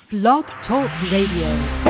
Blog Talk Radio.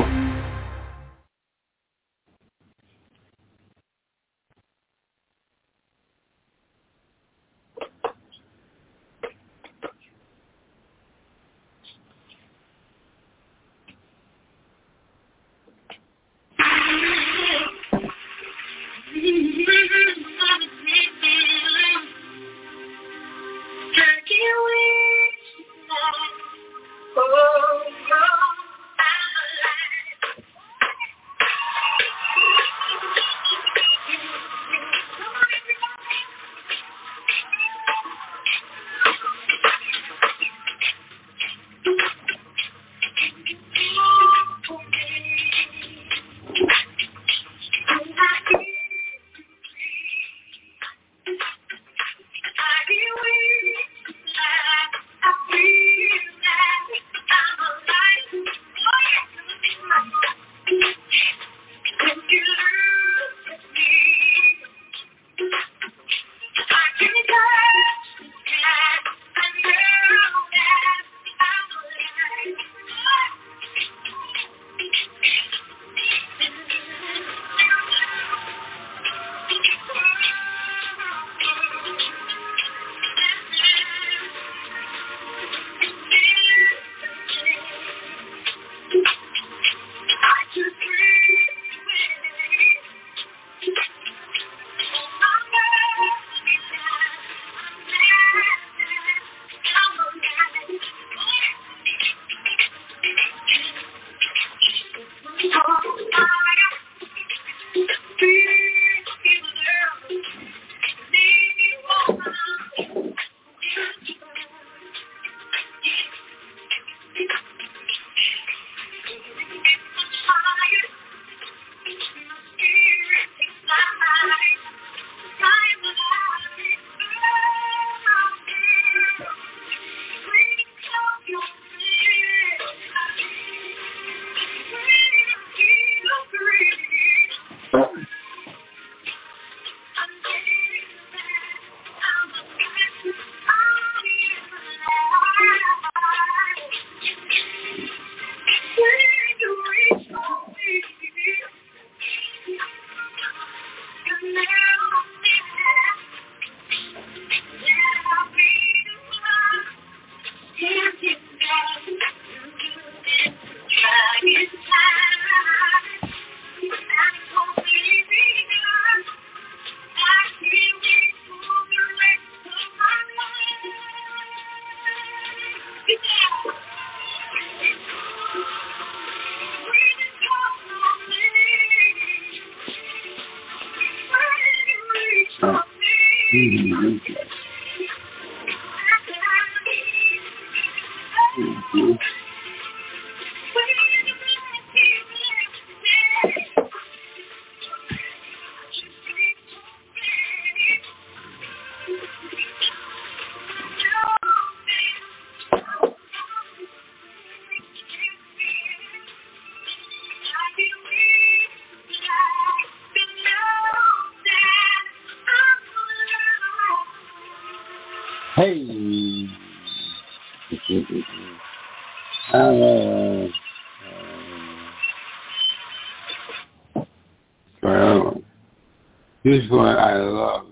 This one I love.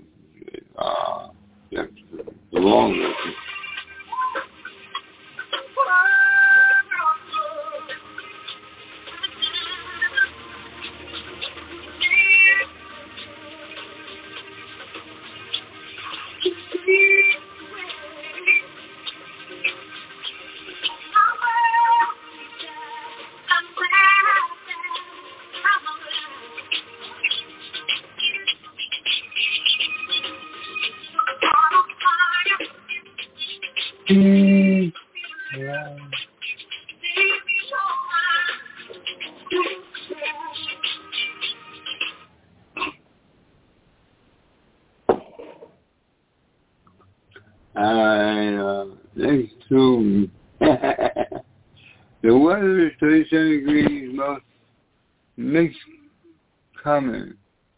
The longest. Next to the weather is 37 degrees, most mixed coming.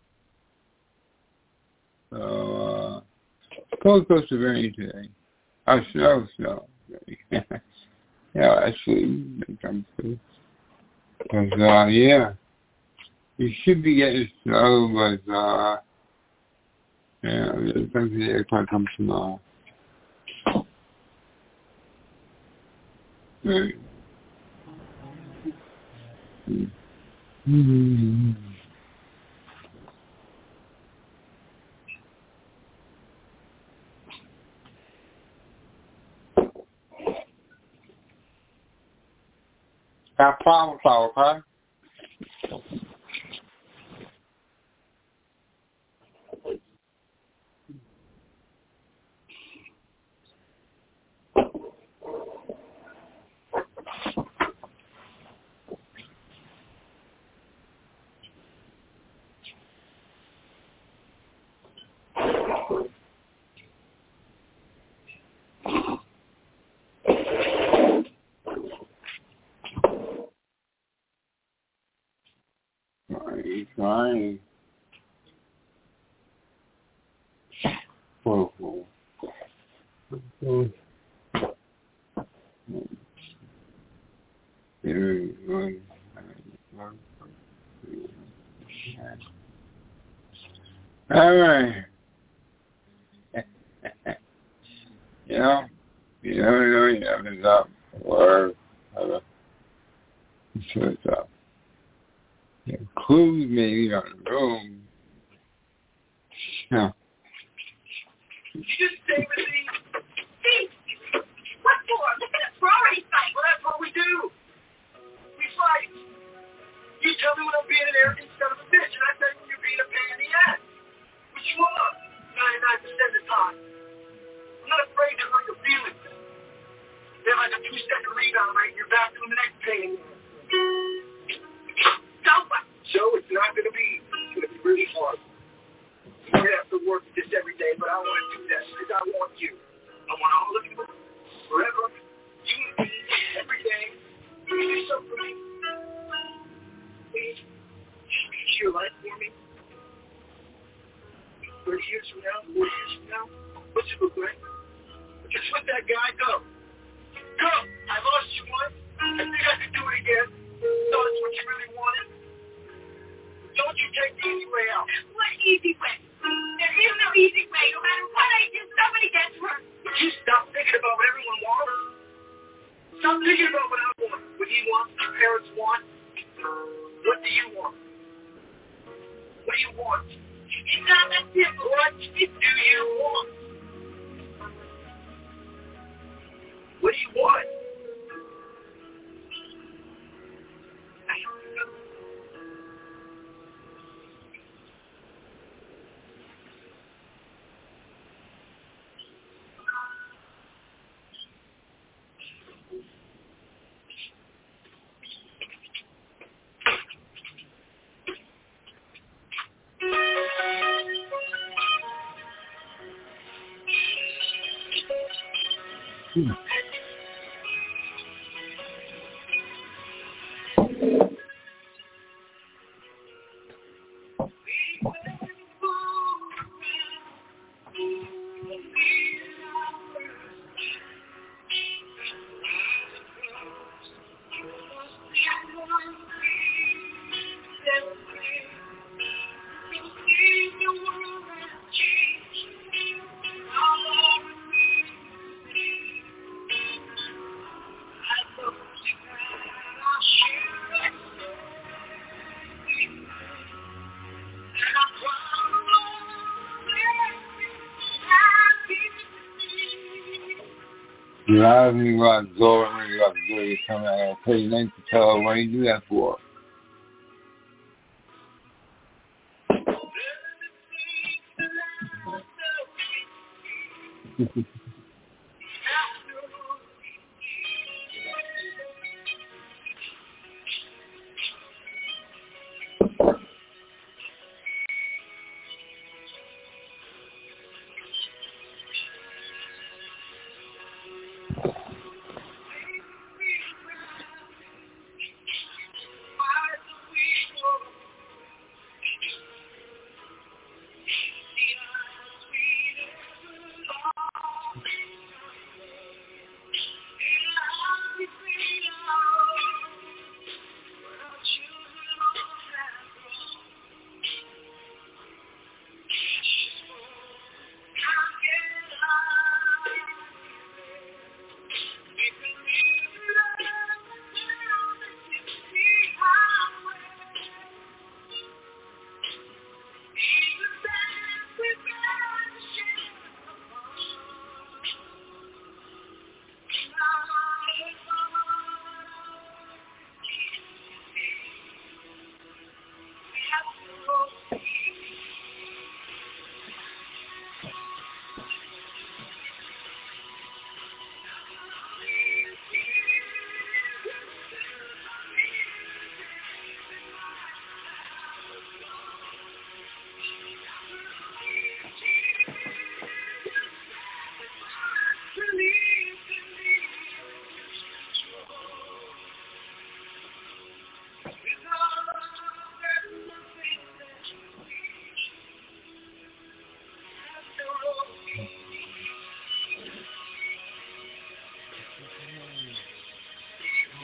So, cold coast of rain today. Snow. Yeah, actually, it comes to. Because, yeah, you should be getting slow, but, yeah, sometimes the aircon comes from, right. Mm-hmm. Got problem solved, huh? He's trying. Whoa. All right. You know, it's up. Or, it's up. Clues maybe on the room. Yeah. You just stay with me. Steve, what for? Look at us. We're already fighting. Well, that's what we do. We fight. You tell me when I'm being an arrogant son of a bitch, and I tell you when you're being a pain in the ass. Which you are, 99% of the time. I'm not afraid to hurt your feelings. They're like a 2-second rebound rate, and you're back to the next pain. So it's not going to be. It's going to be really hard. You're going to have to work at this every day, but I want to do that because I want you. I want all of you forever. You and me every day. You do something for me. Please, just be your life for me. 30 years from now, 40 years from now, what's it look like? Just let that guy go. Go! I lost you once. I think I could do it again. So it's what you really wanted. Don't you take the easy way out. What easy way? There is no easy way. No matter what I do, somebody gets hurt. Would you stop thinking about what everyone wants? Stop thinking about what I want. What he wants, your parents want. What do you want? What do you want? It's not that simple. What do you want? What do you want? I don't know. You know, you got Zora, you got Zoe coming out and pay name to tell her what you do that for.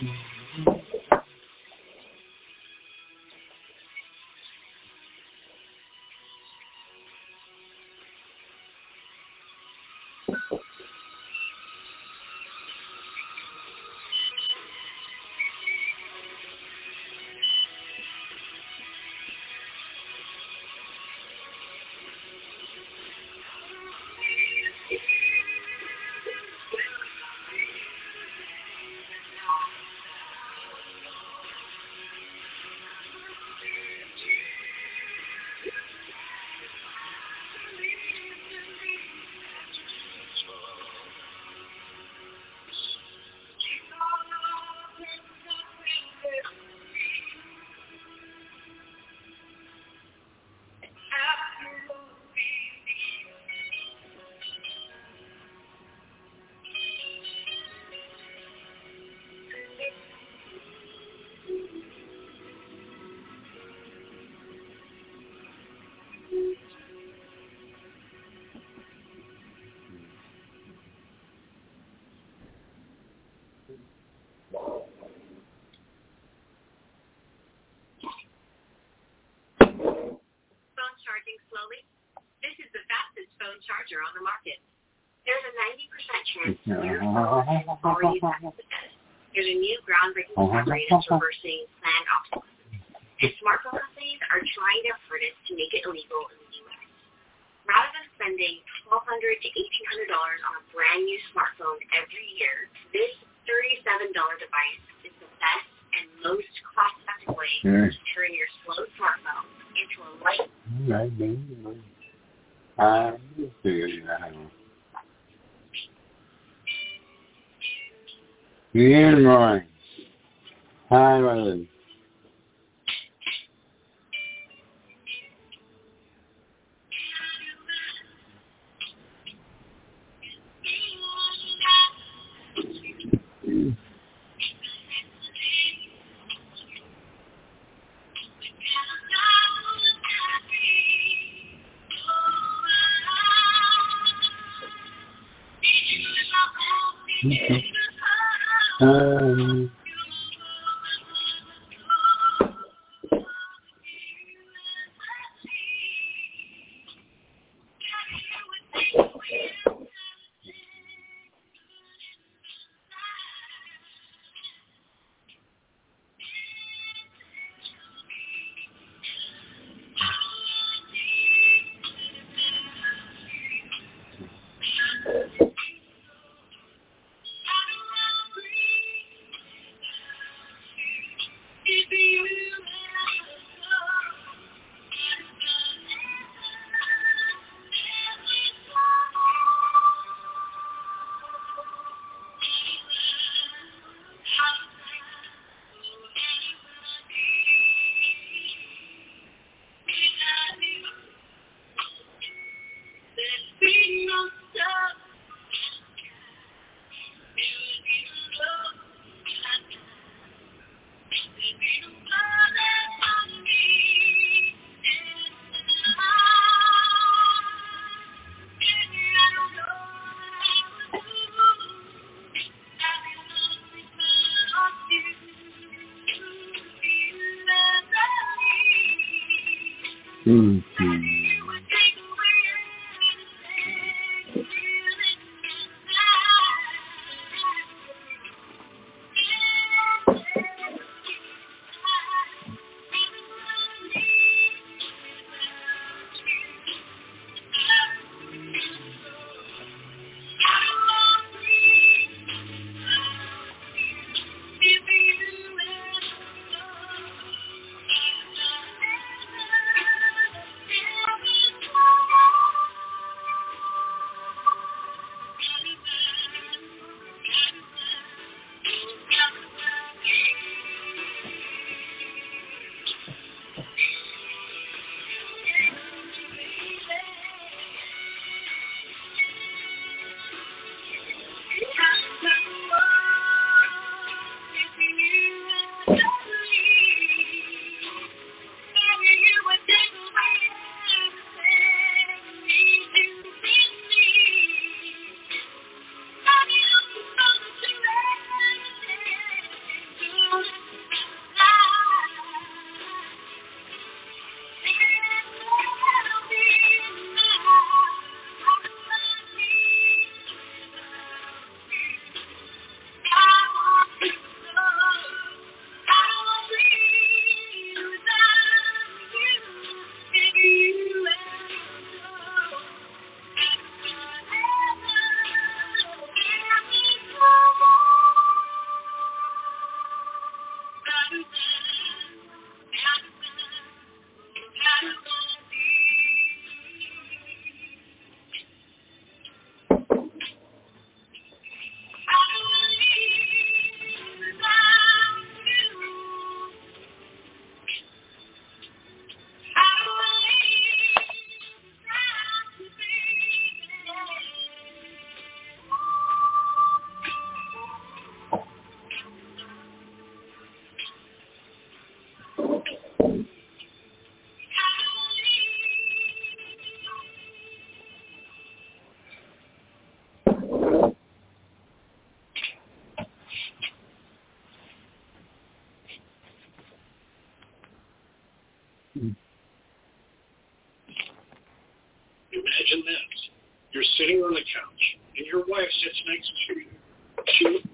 Charging slowly? This is the fastest phone charger on the market. There's a 90% chance your phone is already past the test. There's a new groundbreaking discovery that's reversing planned obsolescence. And smartphone companies are trying their hardest to make it illegal in the U.S. Rather than spending $1,200 to $1,800 on a brand new smartphone every year, this $37 device is the best and most cost-effective way to turn your slow smartphone into a light. Good morning. Hi, Mother. Imagine this. You're sitting on the couch, and your wife sits next to you. She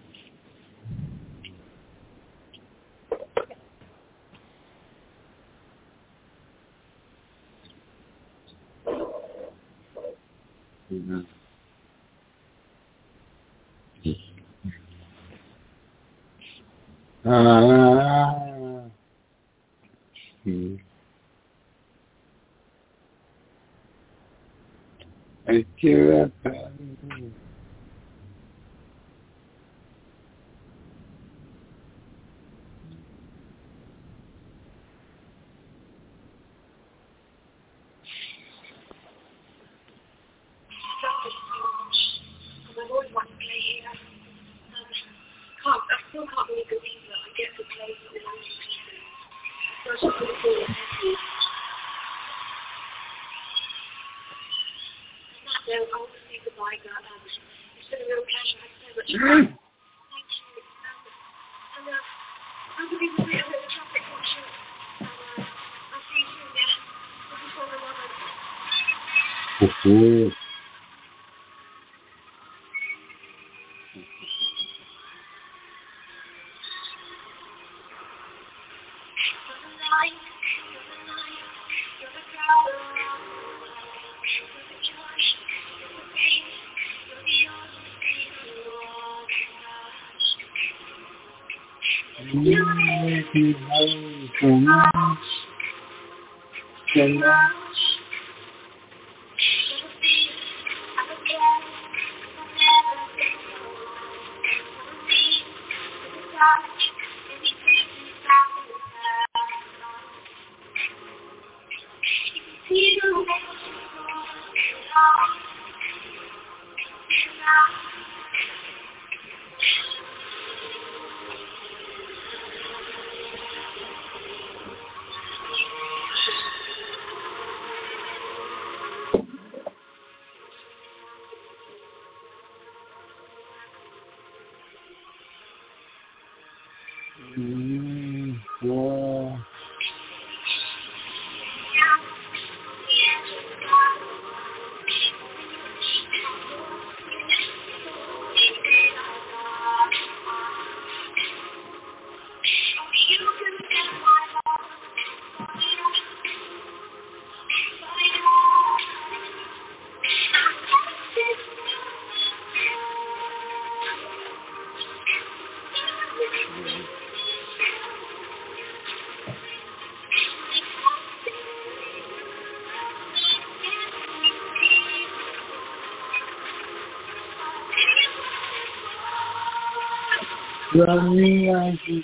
Love me as you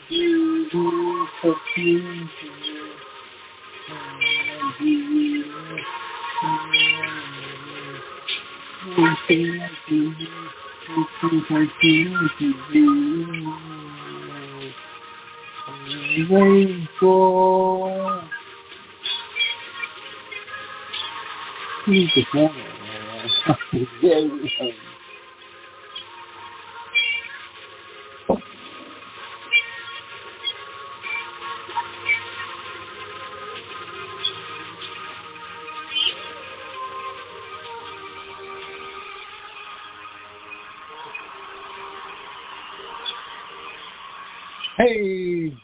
do, for you. Waiting for Hey!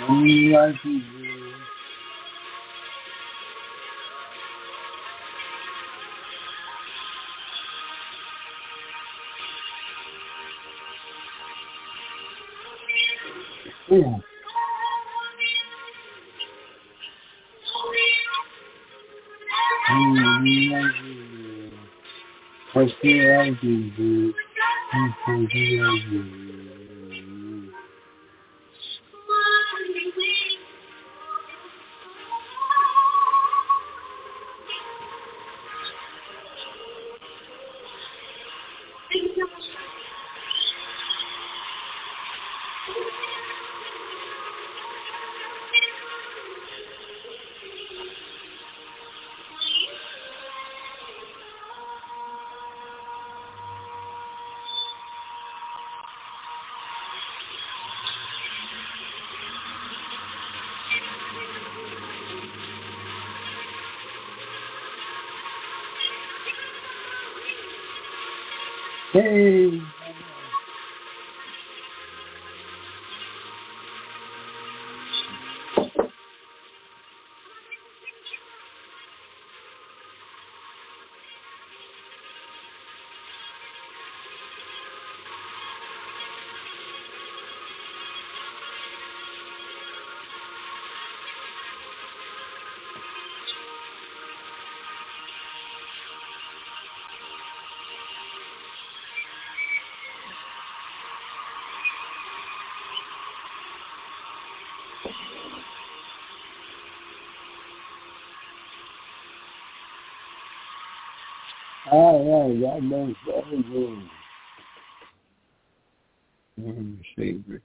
only like you do. Yeah. What's the idea? Hey! Oh, yeah, that makes everything. Favorites.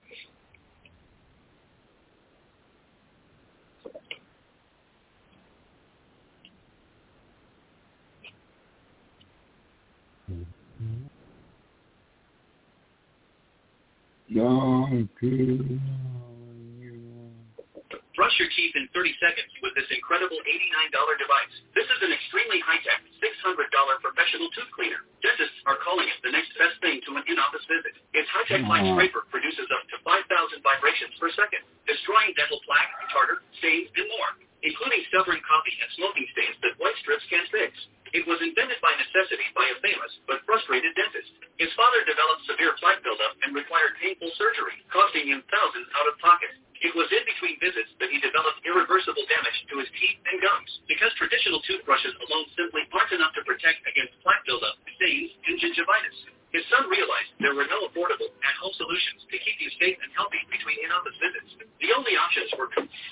Brush your teeth in 30 seconds with this incredible $89 device. This is an extremely high-tech, $600 professional tooth cleaner. Dentists are calling it the next best thing to an in-office visit. Its high-tech light scraper produces up to 5,000 vibrations per second, destroying dental plaque, tartar, stains, and more, including stubborn coffee and smoking stains that white strips can't fix. It was invented by necessity by a famous but frustrated dentist. His father developed severe plaque buildup and required painful surgery, costing him thousands out of pocket. It was in between visits that he developed irreversible damage to his teeth and gums, because traditional toothbrushes alone simply aren't enough to protect against plaque buildup, stains, and gingivitis. His son realized there were no affordable, at-home solutions to keep you safe and healthy between in-office visits. The only options were...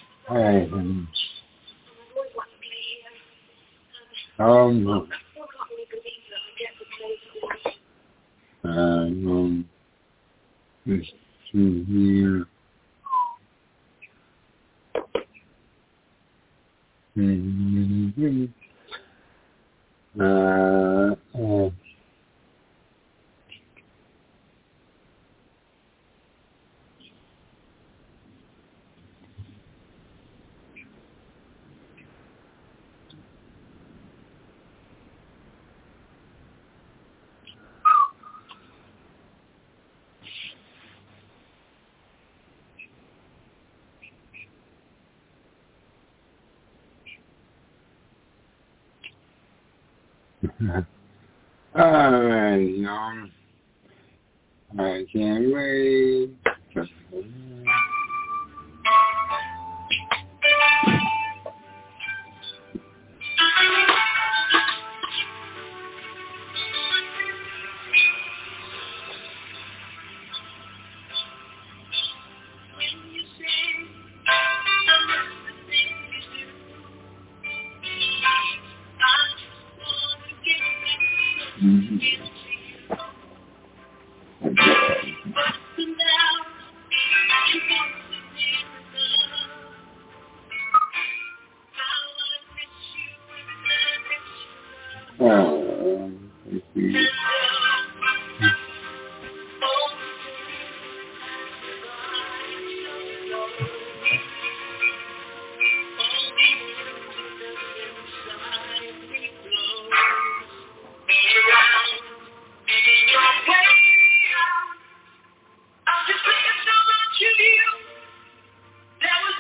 This to here. Alright, y'all. I can't wait. There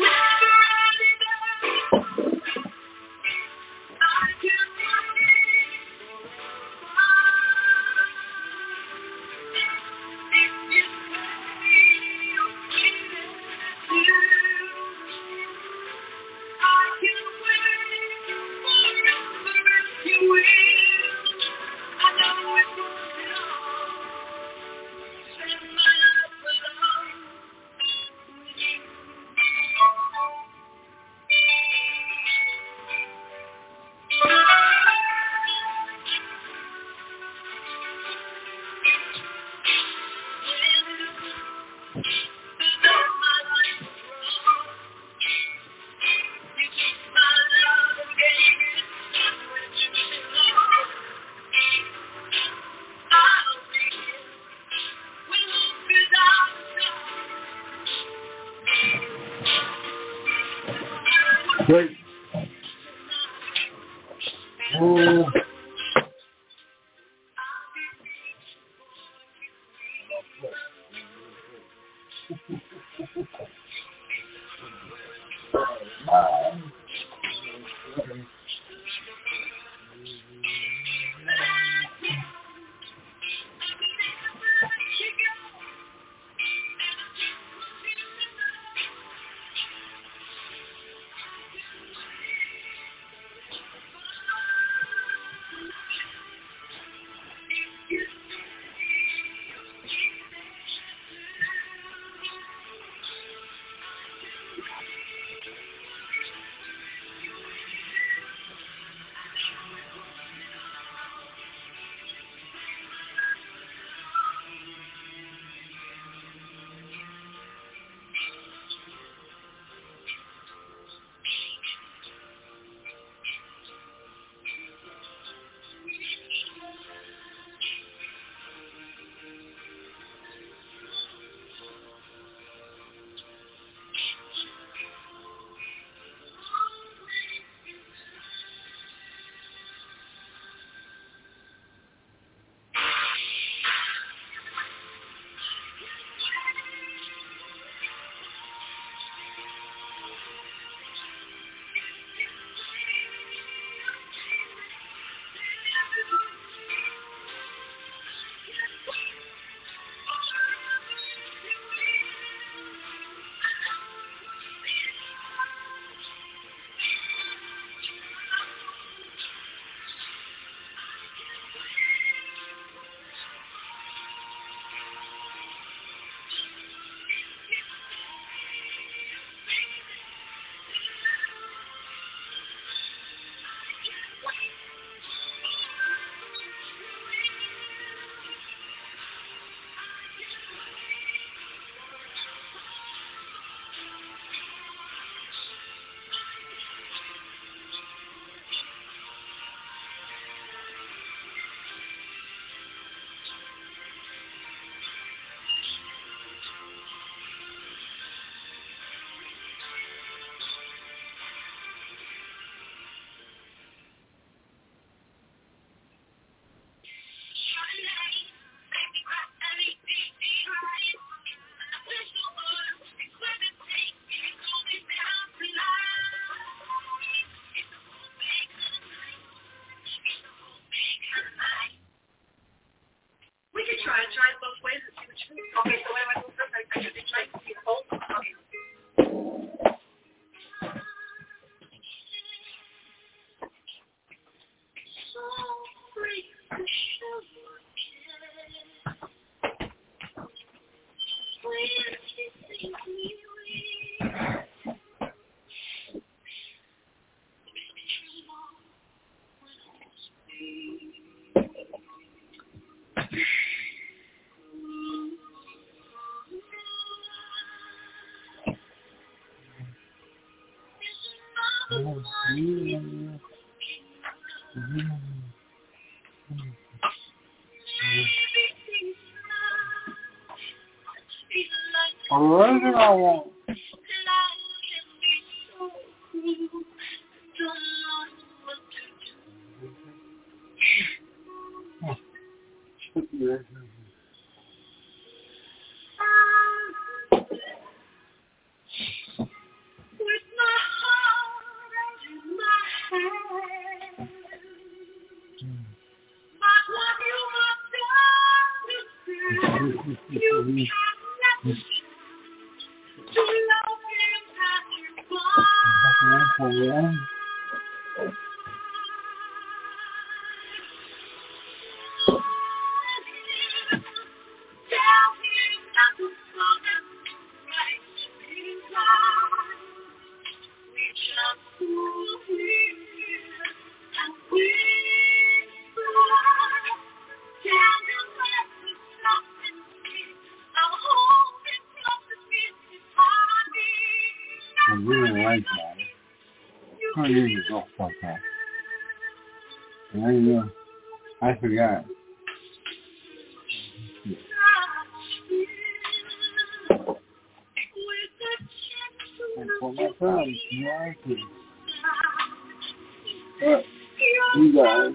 Great. Oh. What do I want? I really like that. I need to go fuck that. I forgot. For my friends, You guys.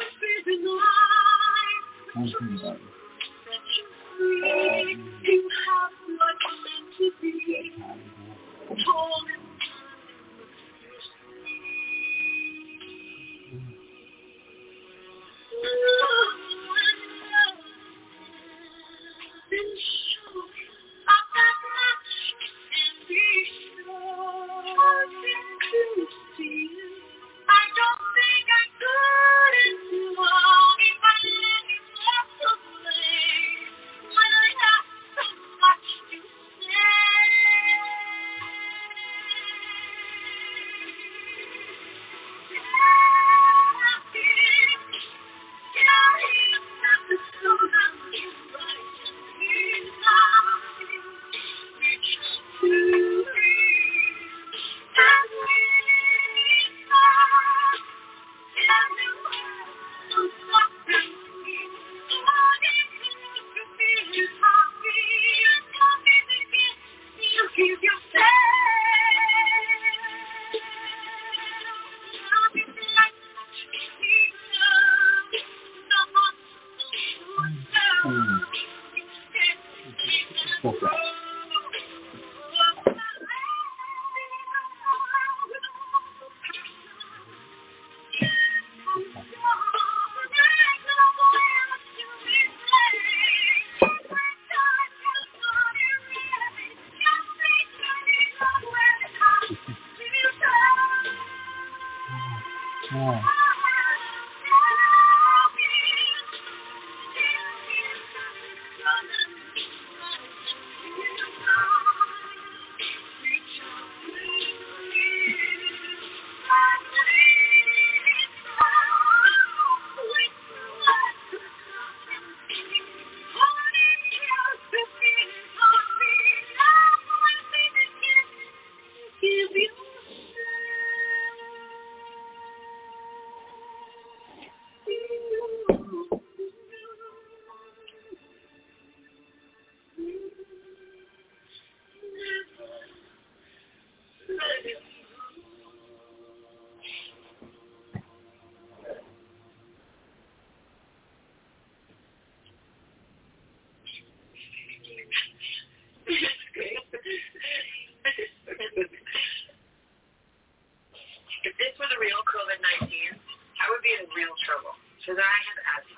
If this were the real COVID-19, I would be in real trouble, because I have asthma.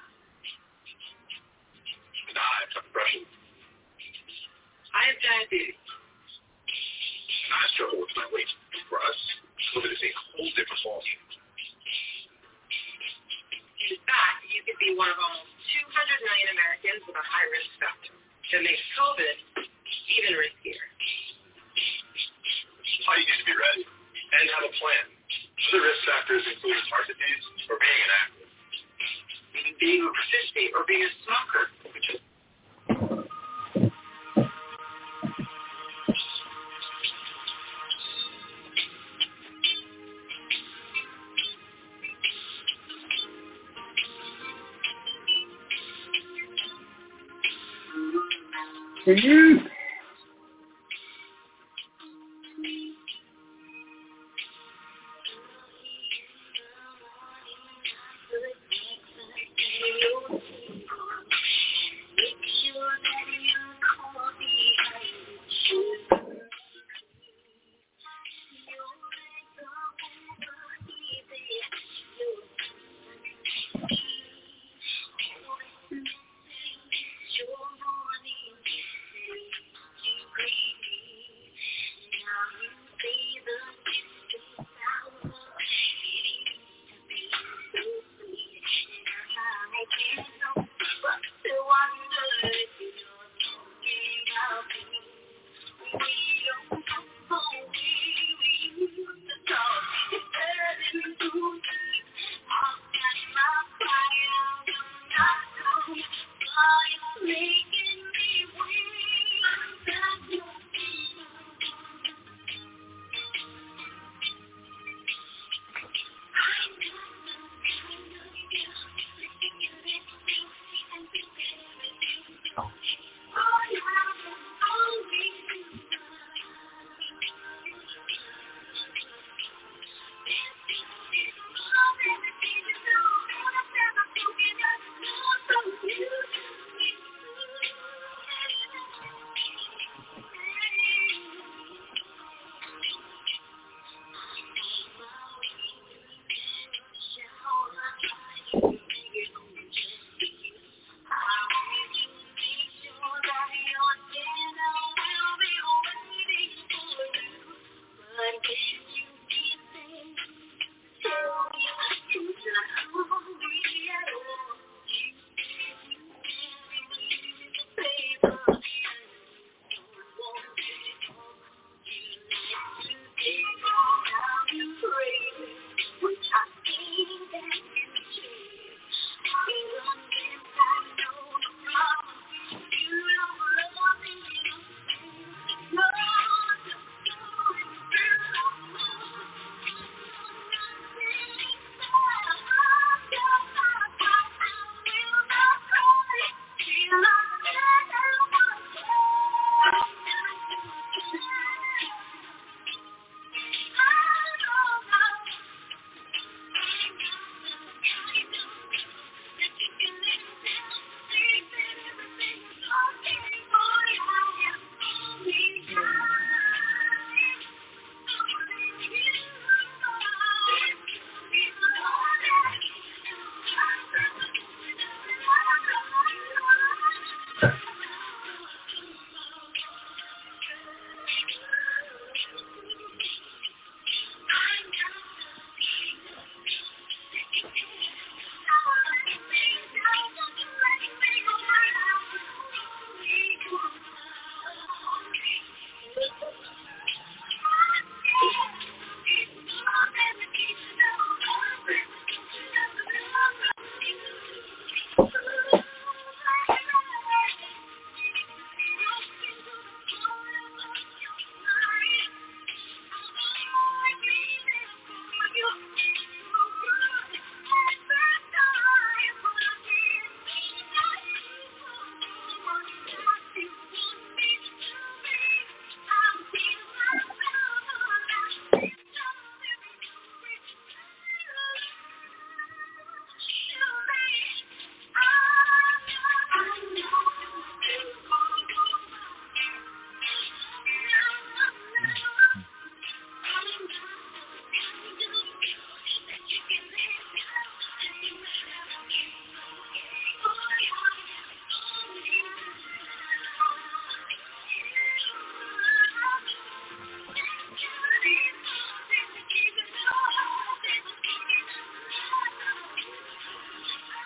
And I have depression. I have diabetes. I struggle with my weight. For us, COVID is a whole different ballgame. In fact, you could be one of almost 200 million Americans with a high risk factor that makes COVID even riskier. All you need to be ready and have a plan. Other risk factors include heart disease or being inactive. Being over 50 or being a smoker. For you.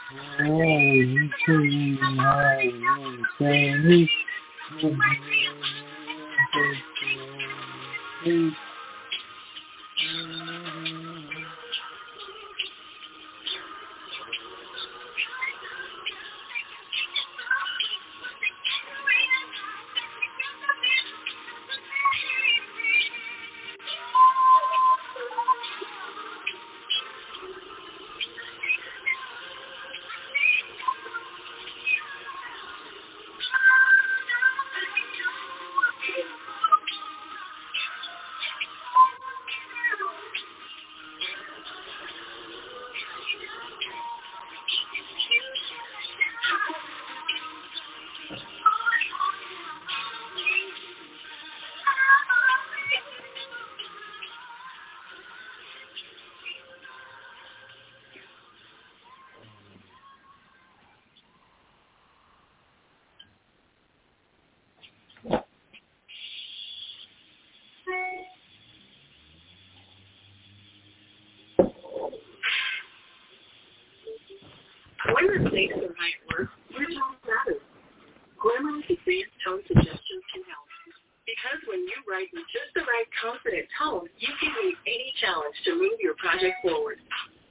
When mistakes are right work, your tone matters. Grammarly's advanced tone suggestions can help. Because when you write with just the right confident tone, you can meet any challenge to move your project forward.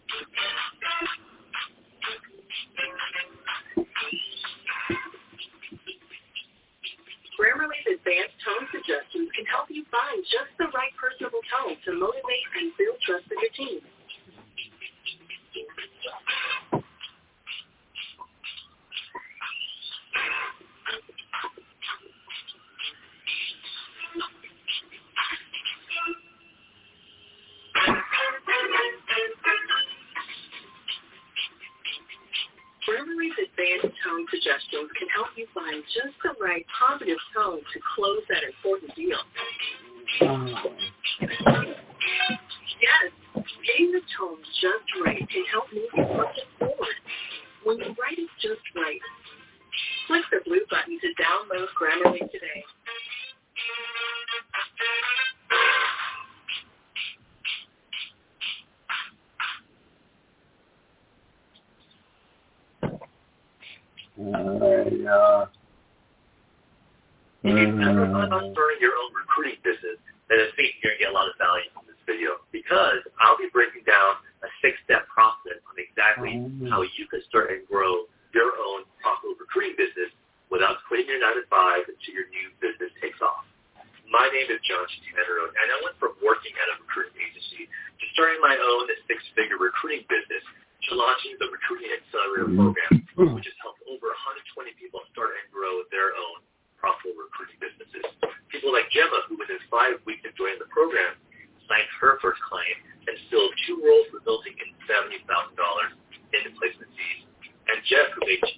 Grammarly's advanced tone suggestions can help you find just the right personable tone to motivate and build trust in your team. Grammarly's advanced tone suggestions can help you find just the right positive tone to close that important deal. Yes, getting the tone just right can help move your project forward. When you write it just right, click the blue button to download Grammarly today. If you've never thought about starting your own recruiting business, then I think you're going to get a lot of value from this video because I'll be breaking down a 6-step process on exactly how you can start and grow your own profitable recruiting business without quitting your 9-to-5 until your new business takes off. My name is John Chimenero, and I went from working at a recruiting agency to starting my own 6-figure recruiting business to launching the Recruiting Accelerator Program, which has helped over 120 people start and grow their own profitable recruiting businesses. People like Gemma, who within 5 weeks of joining the program, signed her first client and filled 2 roles, resulting in $70,000 in placement fees. And Jeff, who made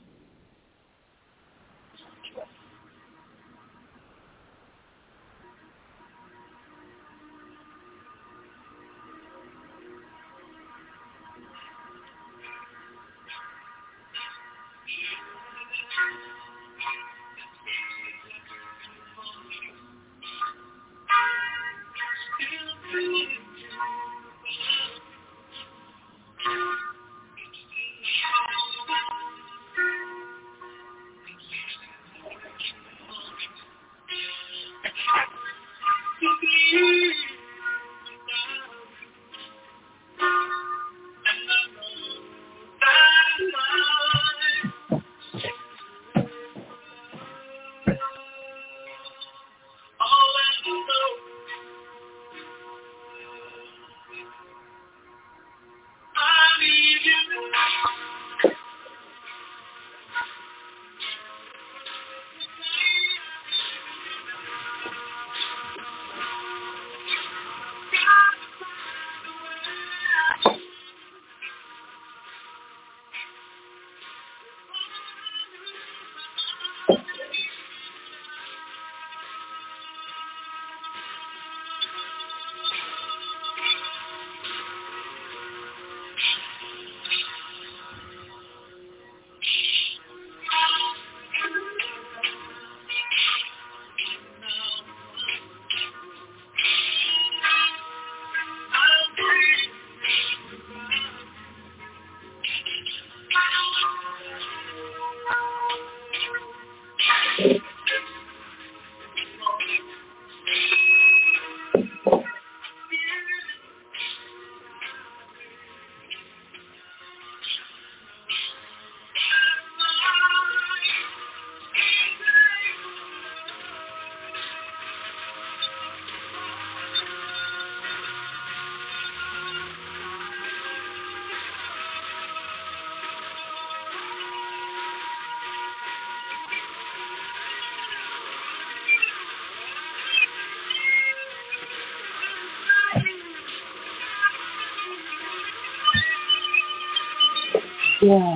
Yeah.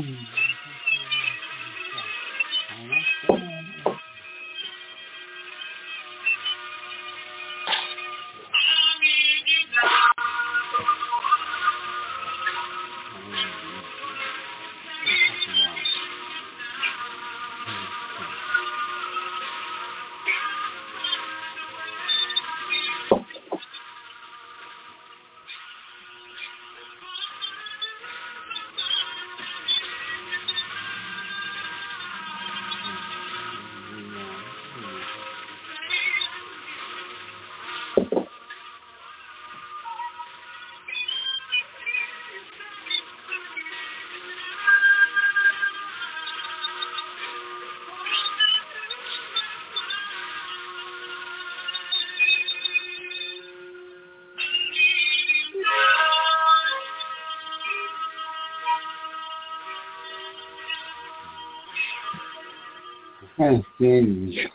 I can't stand you.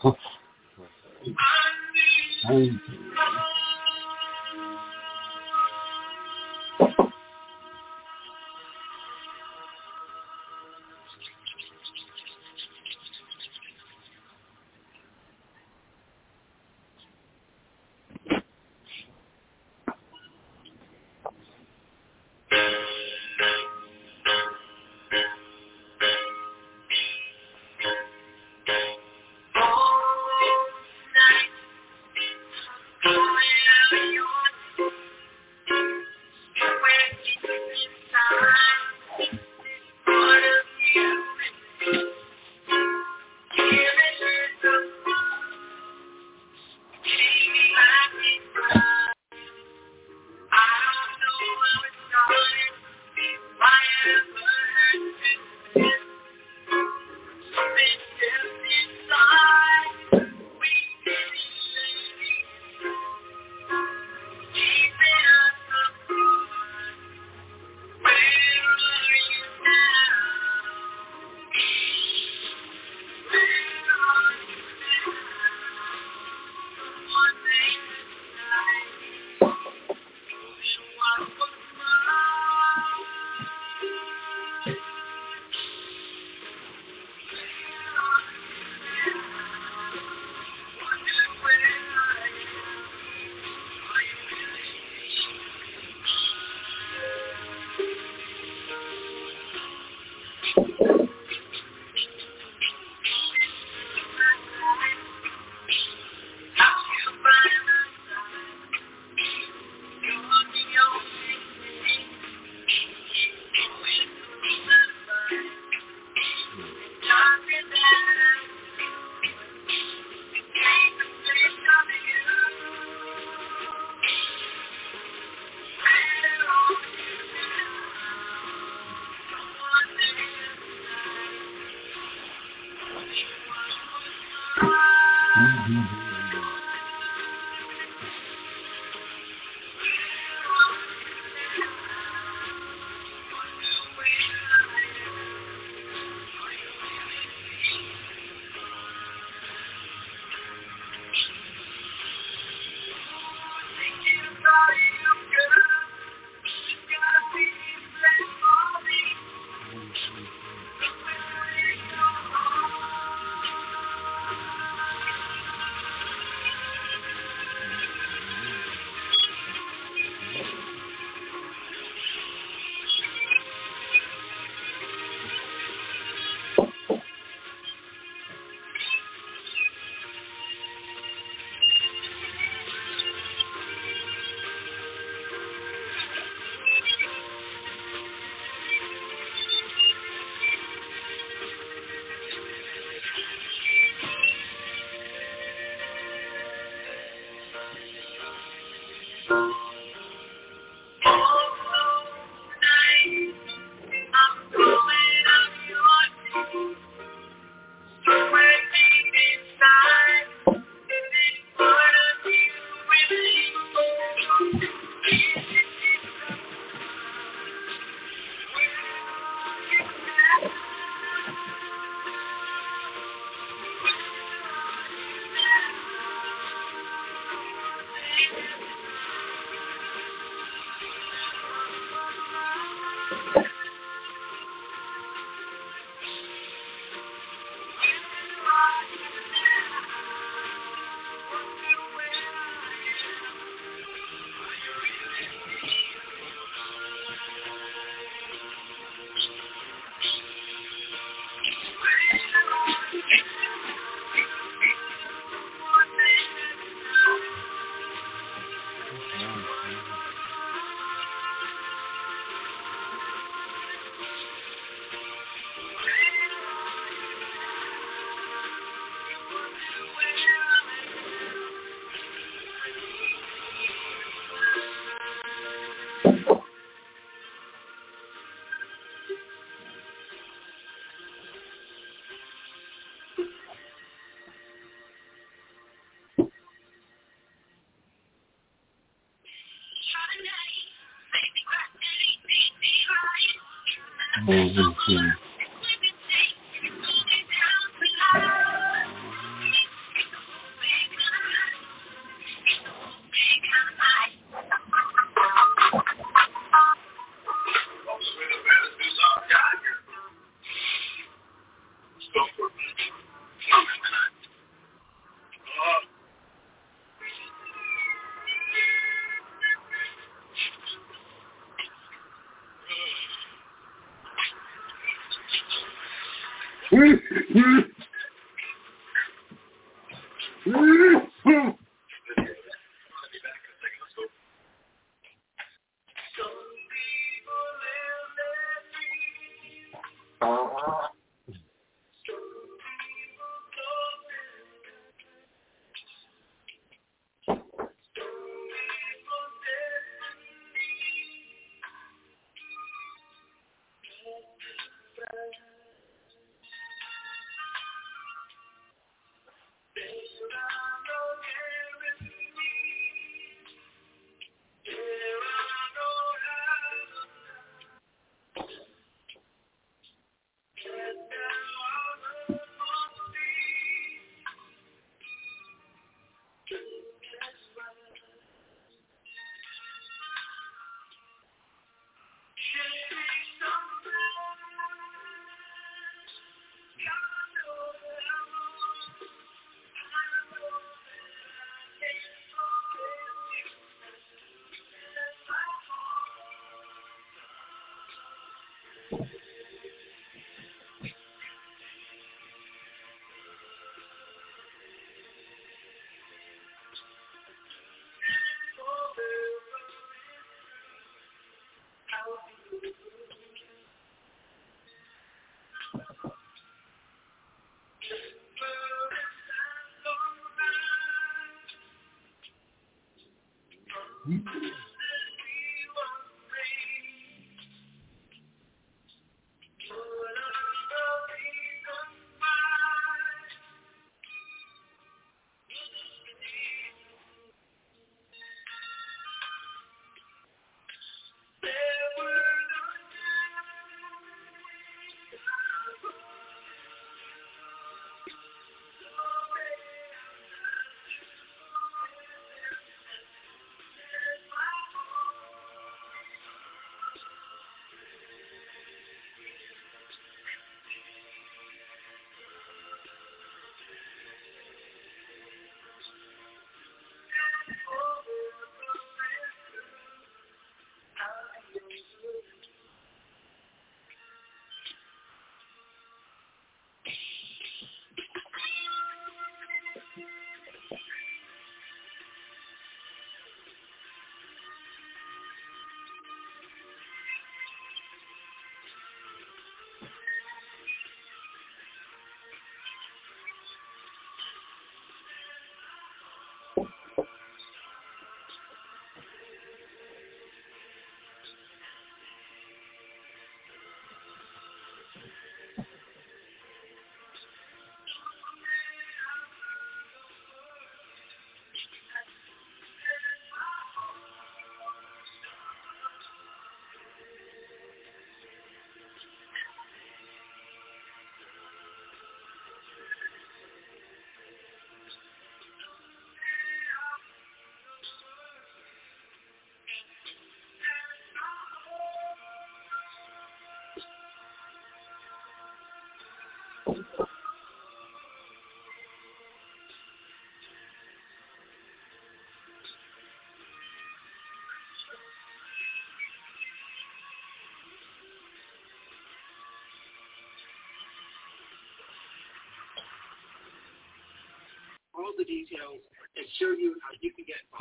all the details and show you how you can get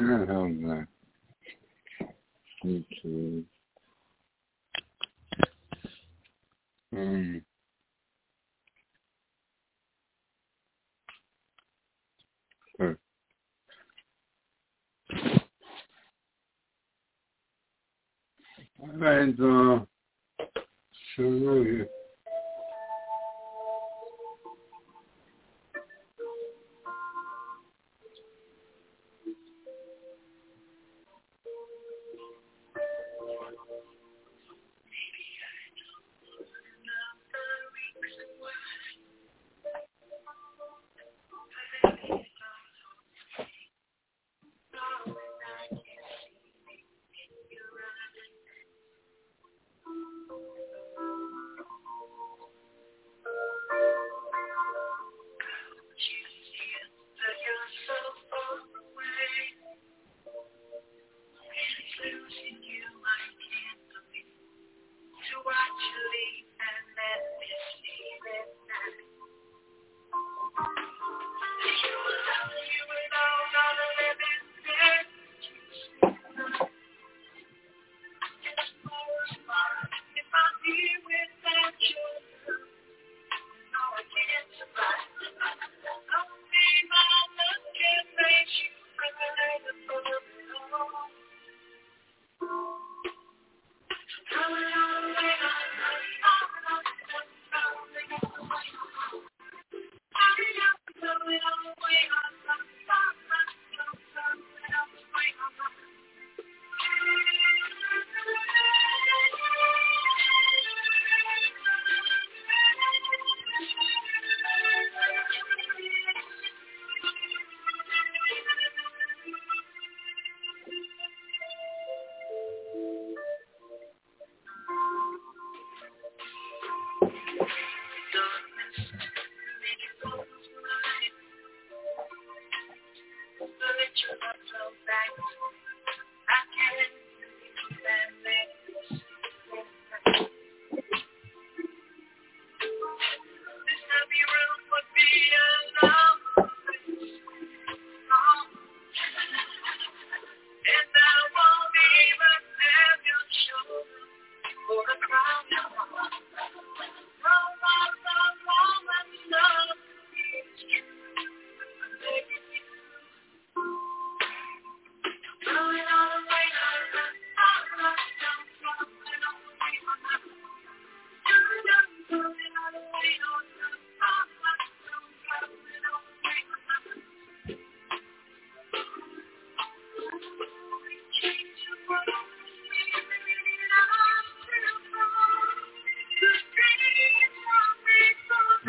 YouTube. Alright, so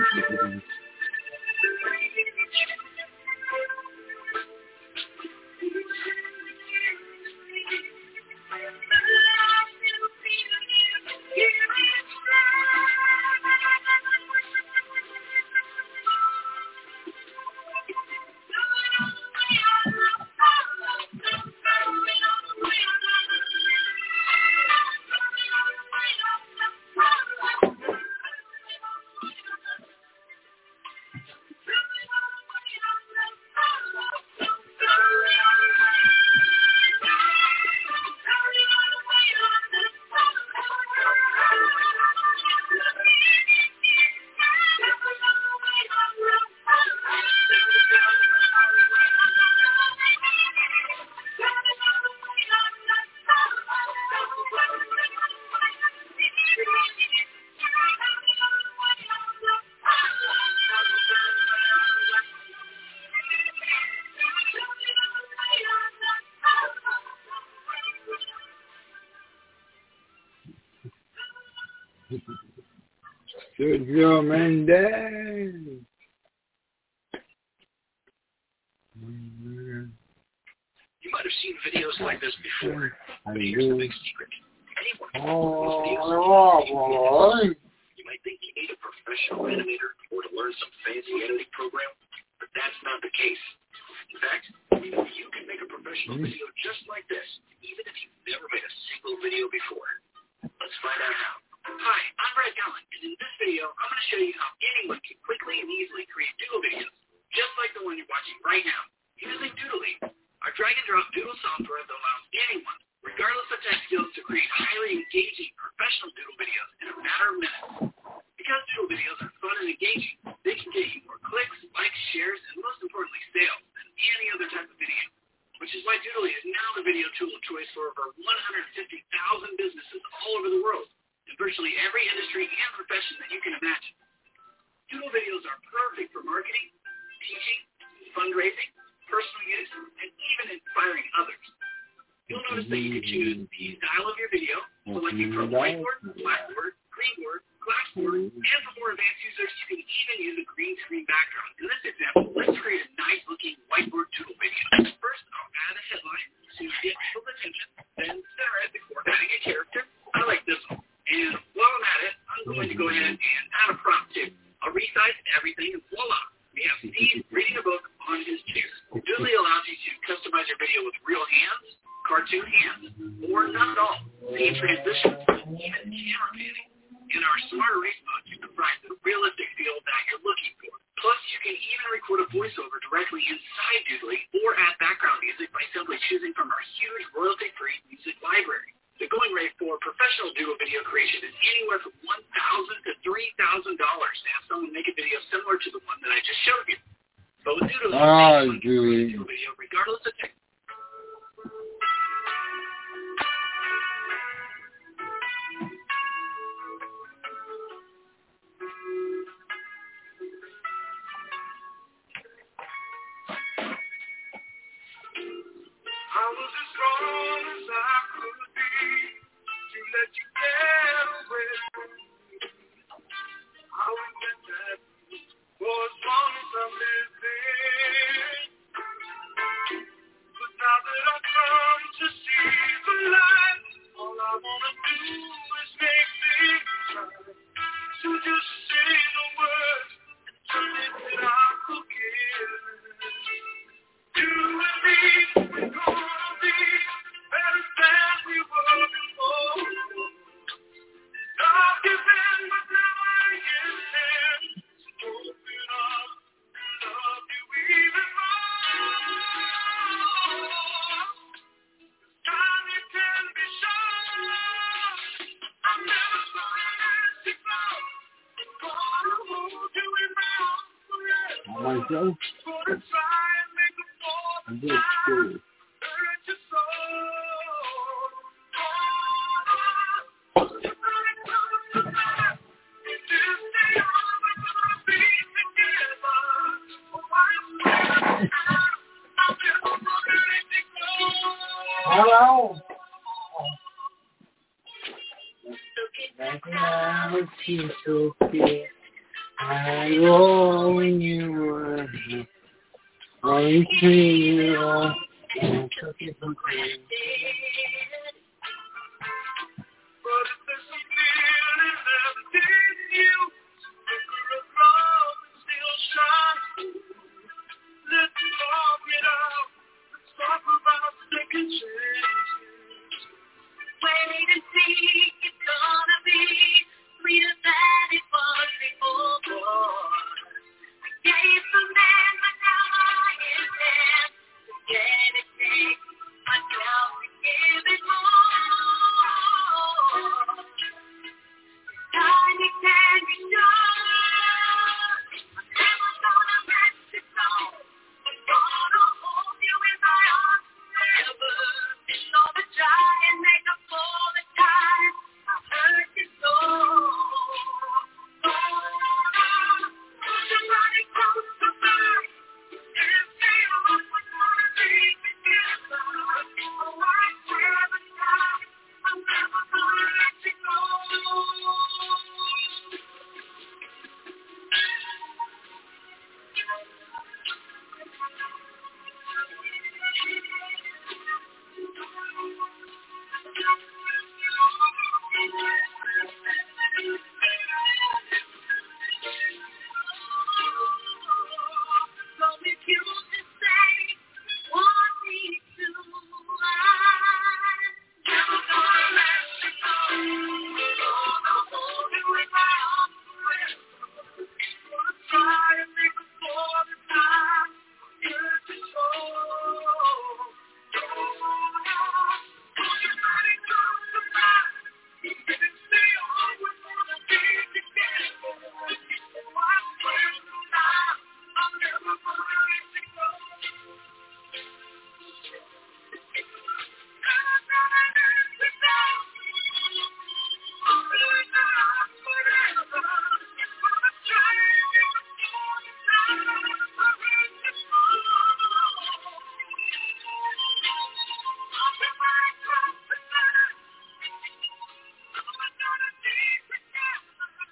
Sergio Mendes. You might have seen videos like this before, but here's the big secret. Anyone can videos. You might think you need a professional animator or to learn some fancy editing program, but that's not the case. In fact, you can make a professional video just like this, even if you've never made a single video before. Let's find out how. Hi, I'm Brett Allen, and in this video, I'm going to show you how anyone can quickly and easily create doodle videos, just like the one you're watching right now, using Doodly, our drag-and-drop doodle software that allows anyone, regardless of tech skills, to create highly engaging professional doodle videos in a matter of minutes. Because doodle videos are fun and engaging, they can get you more clicks, likes, shares, and most importantly, sales than any other type of video, which is why Doodly is now the video tool of choice for over 150,000 businesses all over the world, in virtually every industry and profession that you can imagine. Doodle videos are perfect for marketing, teaching, fundraising, personal use, and even inspiring others. You'll notice that you can choose the style of your video, selecting from whiteboard, blackboard, greenboard, glassboard, and for more advanced users, you can even use a green screen background. In this example, let's create a nice-looking whiteboard doodle video. First, I'll add a headline to get people's attention, then center it before adding a character. I like this one. And while I'm at it, I'm going to go ahead and add a prompt too. I'll resize everything, and voila! We have Steve reading a book on his chair. Doodly allows you to customize your video with real hands, cartoon hands, or none at all. Scene transitions, even camera panning. In our smart erase mode, you can provide the realistic feel that you're looking for. Plus, you can even record a voiceover directly inside Doodly or add background music by simply choosing from our huge royalty-free music library. The going rate for professional doodle video creation is anywhere from $1,000 to $3,000 to have someone make a video similar to the one that I just showed you. But with Doodle, you can create a doodle video regardless of technology. I was as strong as I could be to let you get away. I will get that for as long as I'm living. But now that I've come to see the light, all I want to do is make things right. So just say the words, turn it that I forgive. You and me, we're gonna be better than we were before. I've given, but now I intend to open up and love you even more. This time you can be sure I'm never gonna let you go. Gonna hold you in my arms forever. Gonna try and make a I'm just curious. Hello. I know when you were only 3-year-old and took it for granted. But if there's some feeling left in you, flicker of love and still shine. Let's talk it out. Let's talk about second chances. Wait and see, it's gonna be sweeter than it was before. I gave the man, but now I am there. Forget it, take myself to give it more. Time it can be done. I'm never gonna let you go. I'm gonna hold you in my arms forever. So to try and make up for the time I hurt you so. Somebody close to mine. If they look, we're gonna be together. Oh, I swear to God, I'm never gonna let you go. So if you just say, want me to, I'm never gonna let you go. Gonna hold you in my arms forever. Gonna try and make up for the time I hurt you so. Somebody come to mind. If it's me or we're gonna be together. Oh, I swear to God, I'm never gonna let you go. Never gonna let you go. I'll be with you forever. Gonna try and make up for the time I hurt you so. Somebody come to mind. We're gonna be together.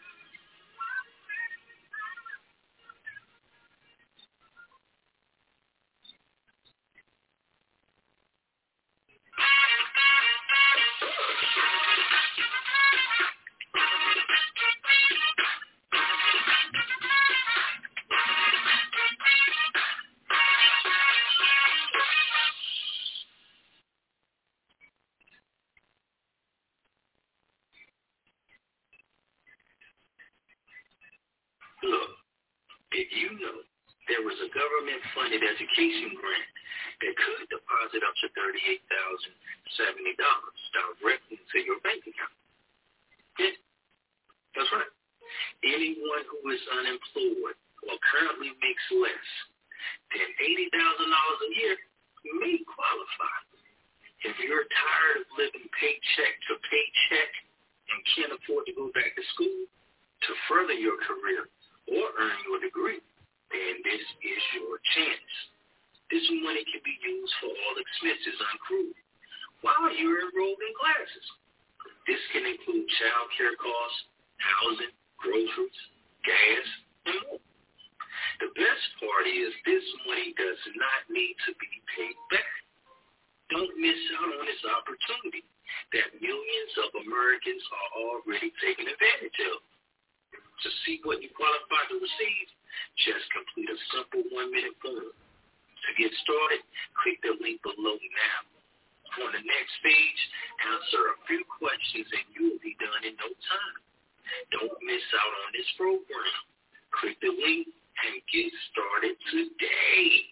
Look, did you know there was a government-funded education grant that could deposit up to $38,070 directly into your bank account? Yeah, that's right. Anyone who is unemployed or currently makes less than $80,000 a year may qualify. If you're tired of living paycheck to paycheck and can't afford to go back to school to further your career or earn your degree, then this is your chance. This money can be used for all expenses accrued while you're enrolled in classes. This can include child care costs, housing, groceries, gas, and more. The best part is this money does not need to be paid back. Don't miss out on this opportunity that millions of Americans are already taking advantage of. To see what you qualify to receive, just complete a simple 1-minute form. To get started, click the link below now. On the next page, answer a few questions and you will be done in no time. Don't miss out on this program. Click the link and get started today.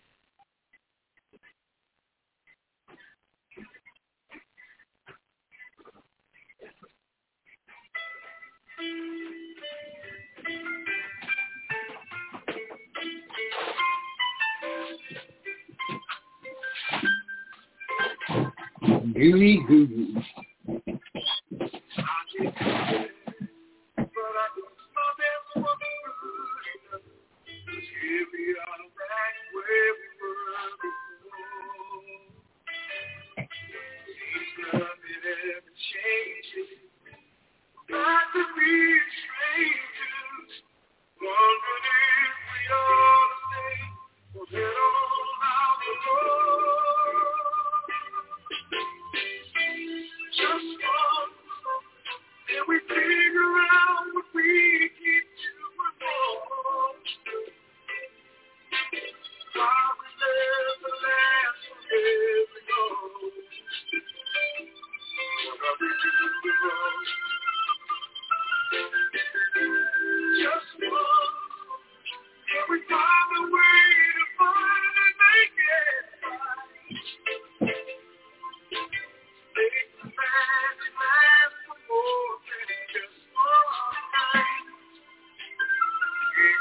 Gooey goo.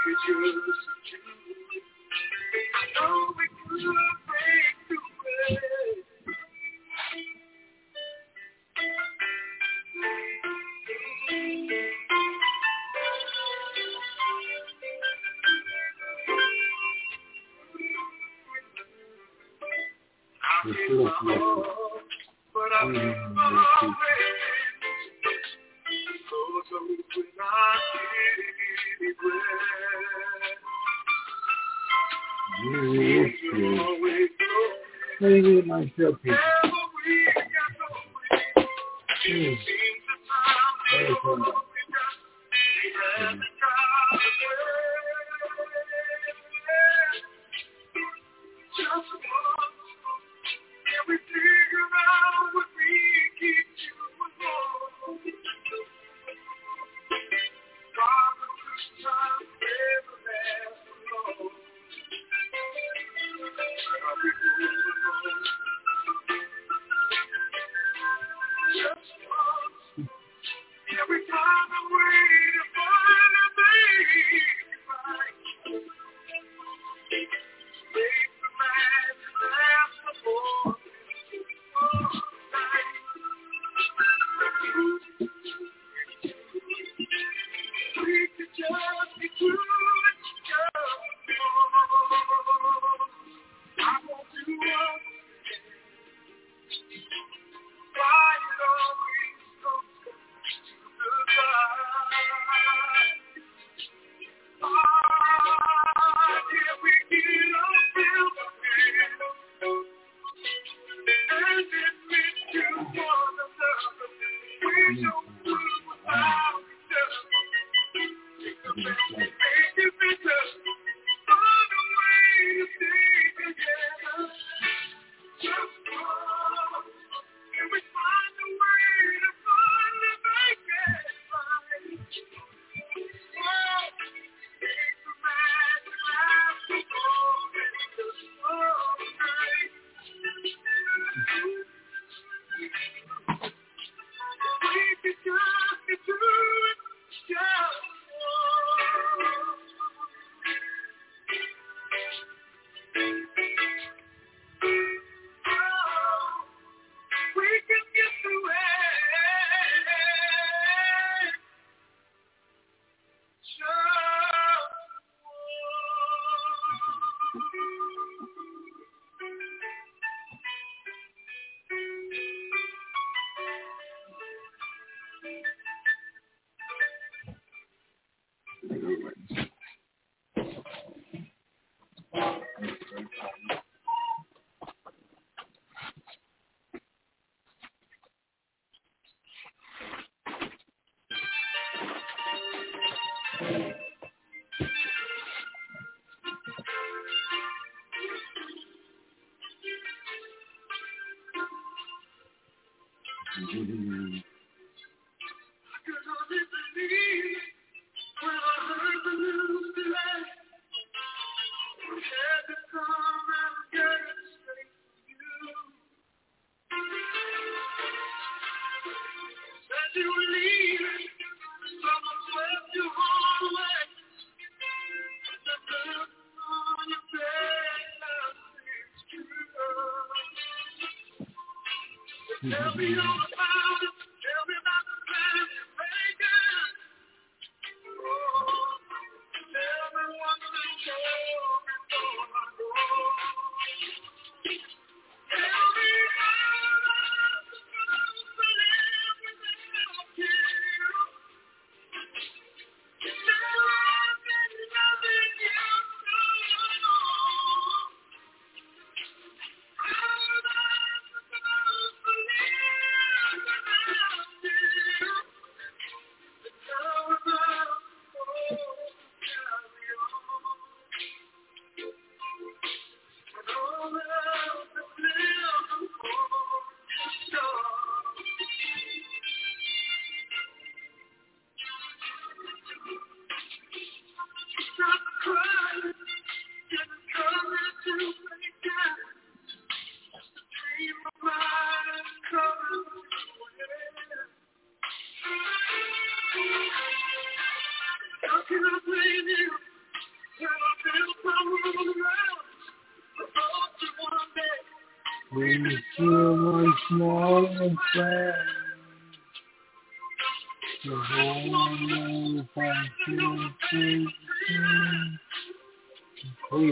Maybe it might feel people. We feel my small friend. The whole function please.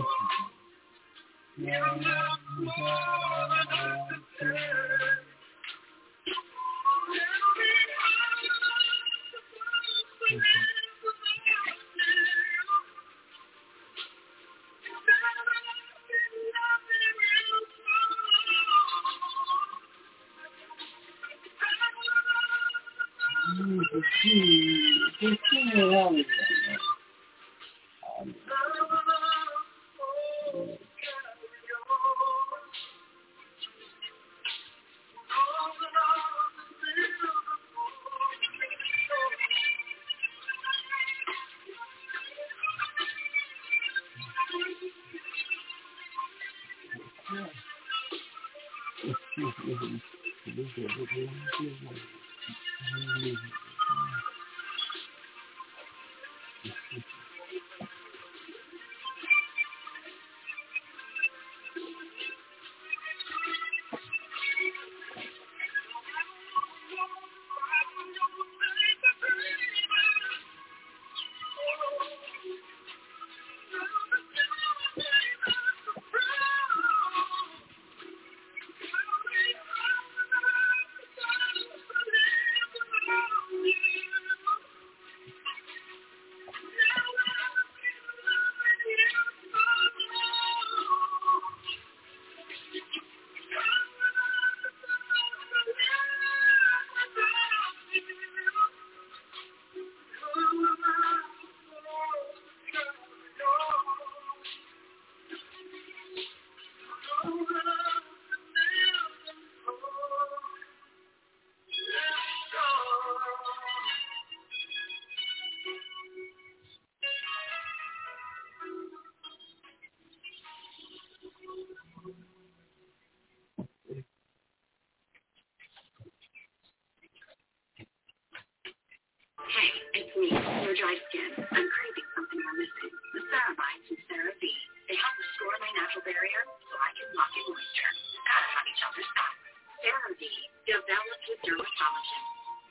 Hey, it's me, your dry skin. I'm craving something you're missing. The Ceramides from CeraVe. They help restore my natural barrier so I can lock in moisture. Gotta have each other's back. CeraVe, developed with dermatologists.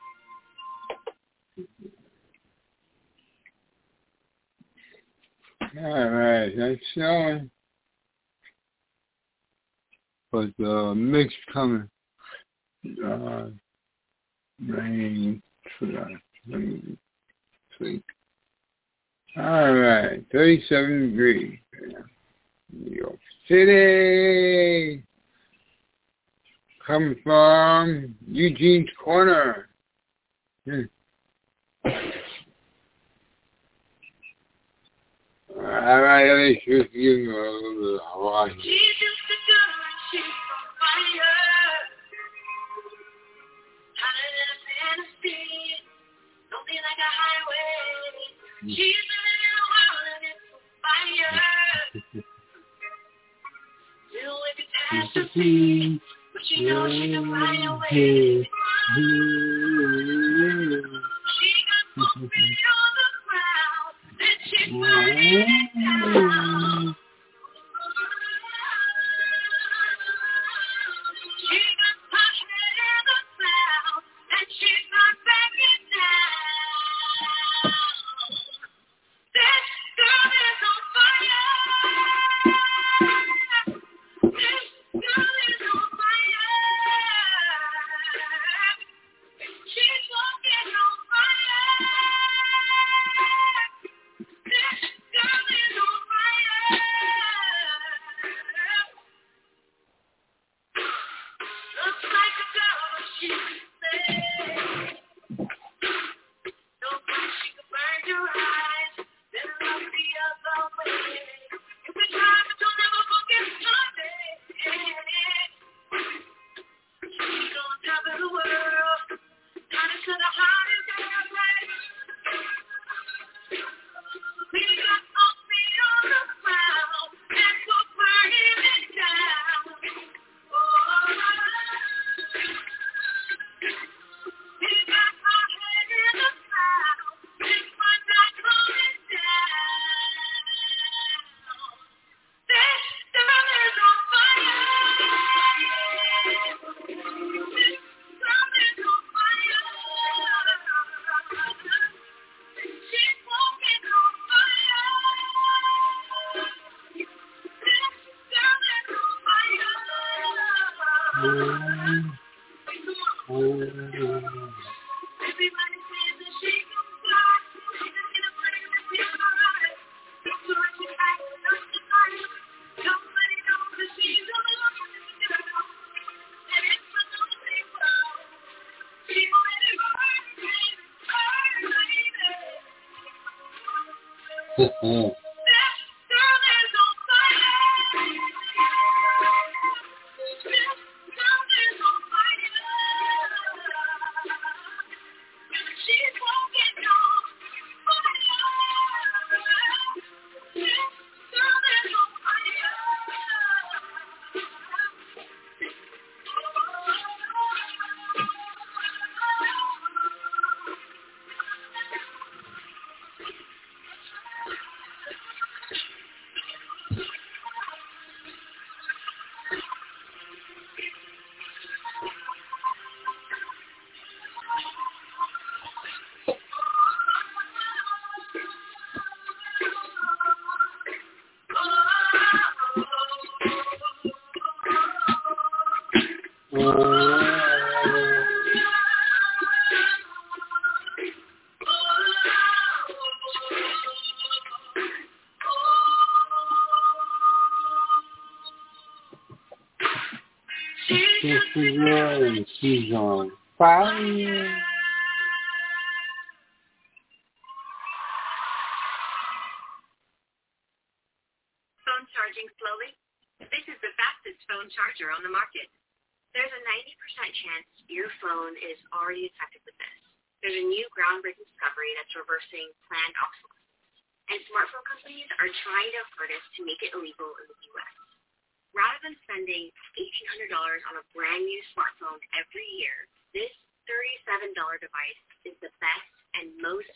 All right, that's showing. But the mix coming. Rain. Let me see. All right, 37 degrees. New York City. Coming from Eugene's Corner. All right, let's just give you a little bit of Hawaii. Jesus, the girl, she's on fire. Hotter than a fantasy. Don't be like a highway. She's living in a world and it's on fire. Filled with catastrophe. But you know she can fly away. She got so pretty on the ground. And she's running down. She got hot head in the cloud. And she's not backing down. This girl is on fire. This girl is on fire. She's walking on fire. This girl is She's on fire. Phone charging slowly? This is the fastest phone charger on the market. There's a 90% chance your phone is already affected with this. There's a new groundbreaking discovery that's reversing planned obsolescence. And smartphone companies are trying their hardest to make it illegal in the U.S. Rather than spending $1,800 on a brand new smartphone every year, this $37 device is the best and most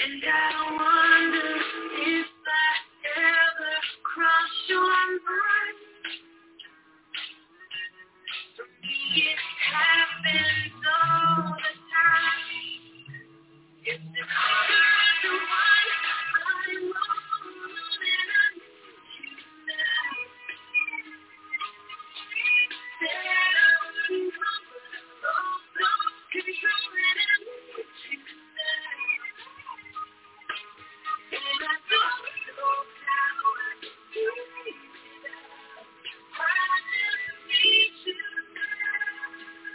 And I wonder if I ever cross your mind. For me, it happens all the time. It's the color of the one I'm alone and I need you now. Said I wouldn't come, but lost control and I need you now. And I don't know how I can do without. I just need you now.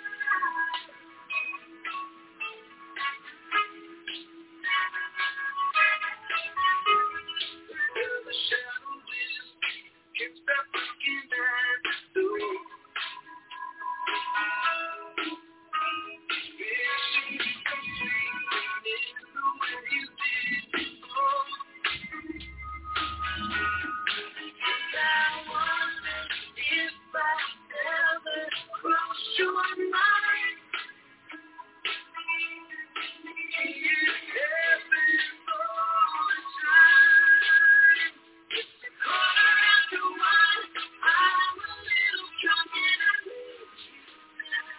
The shadow will can't stop looking at you. Wishing you could see the way you did before. And I wonder if I ever cross your mind. It happens all the time. It's the color of the wine. I'm a little drunk and I need you now.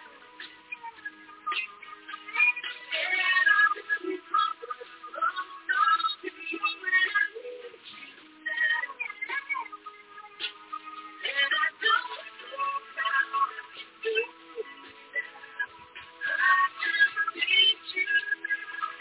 And I wouldn't come, but lost control and I need you now. And I don't know how I can do without. I just need you now.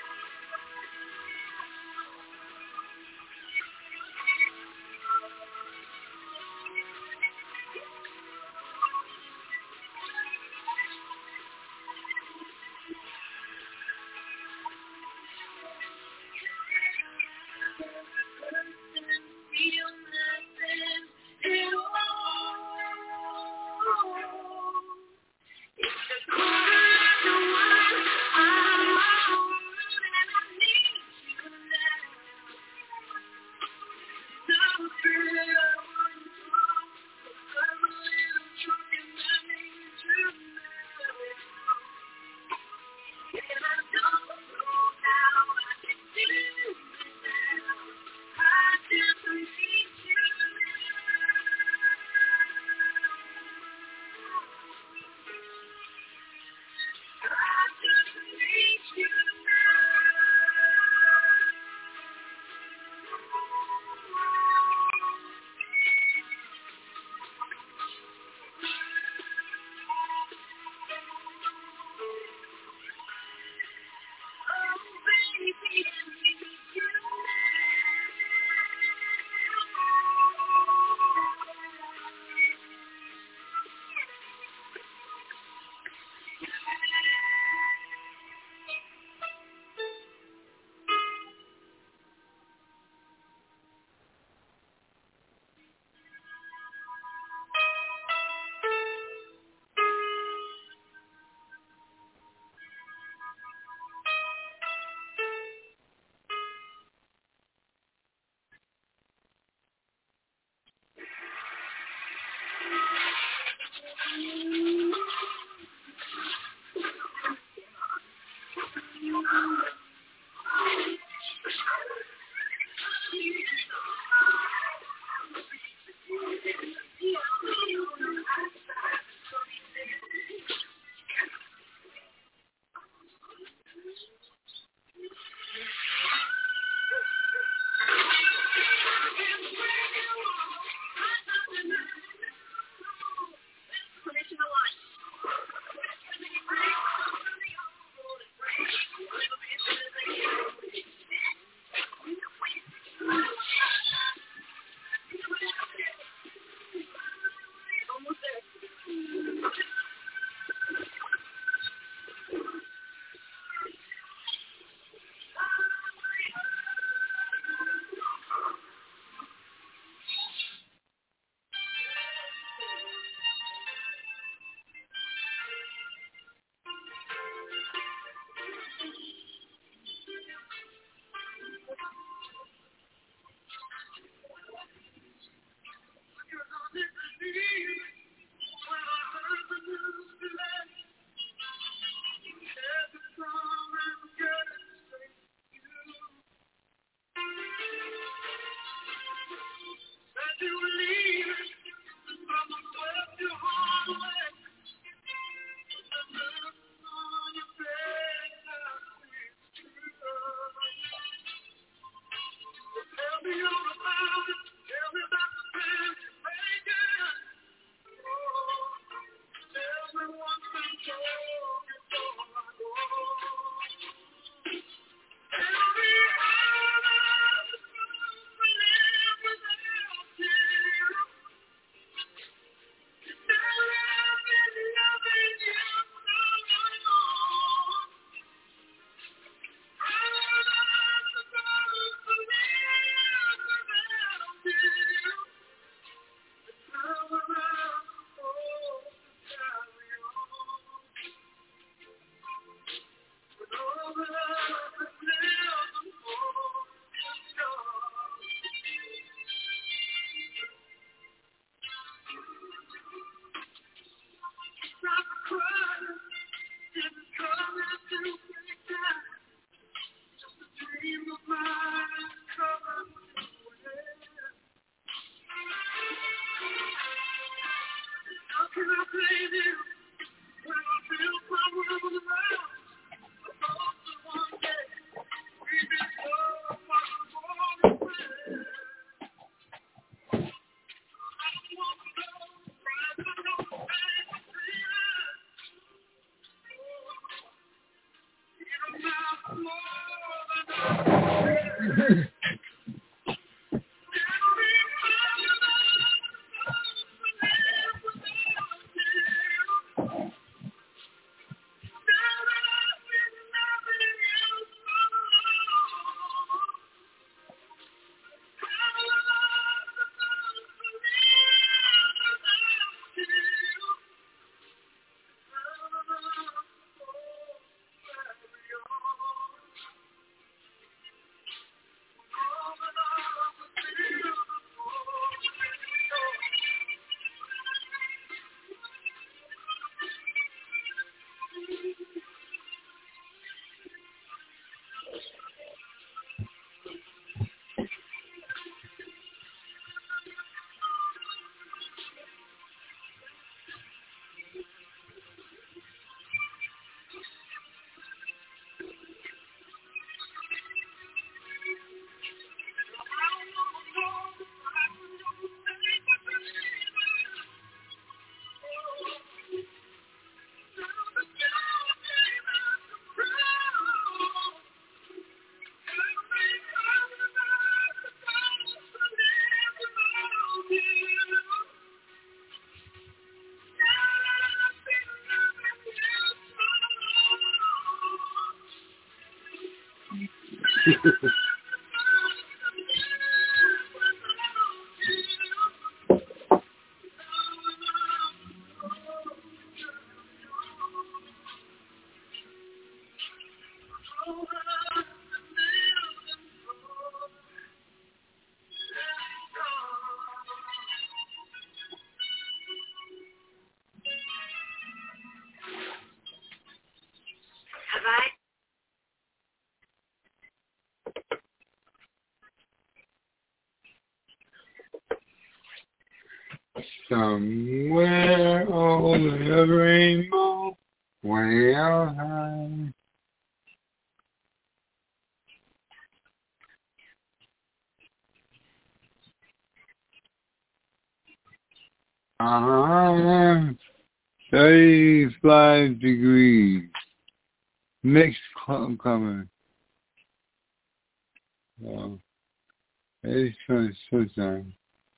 Feel nothing at all. It's the color of the wine. I'm alone and I need you now. No fear I wouldn't fall. I'm a little drunk and I need you now. And I don't know how I can do without. I just need you now. I just need you oh, baby, I need you Somewhere over the rainbow, way out high. I'm 35 degrees. Mixed coming. So, it's going to switch on.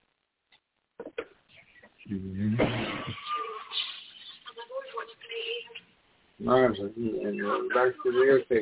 Nice. Back to the airport.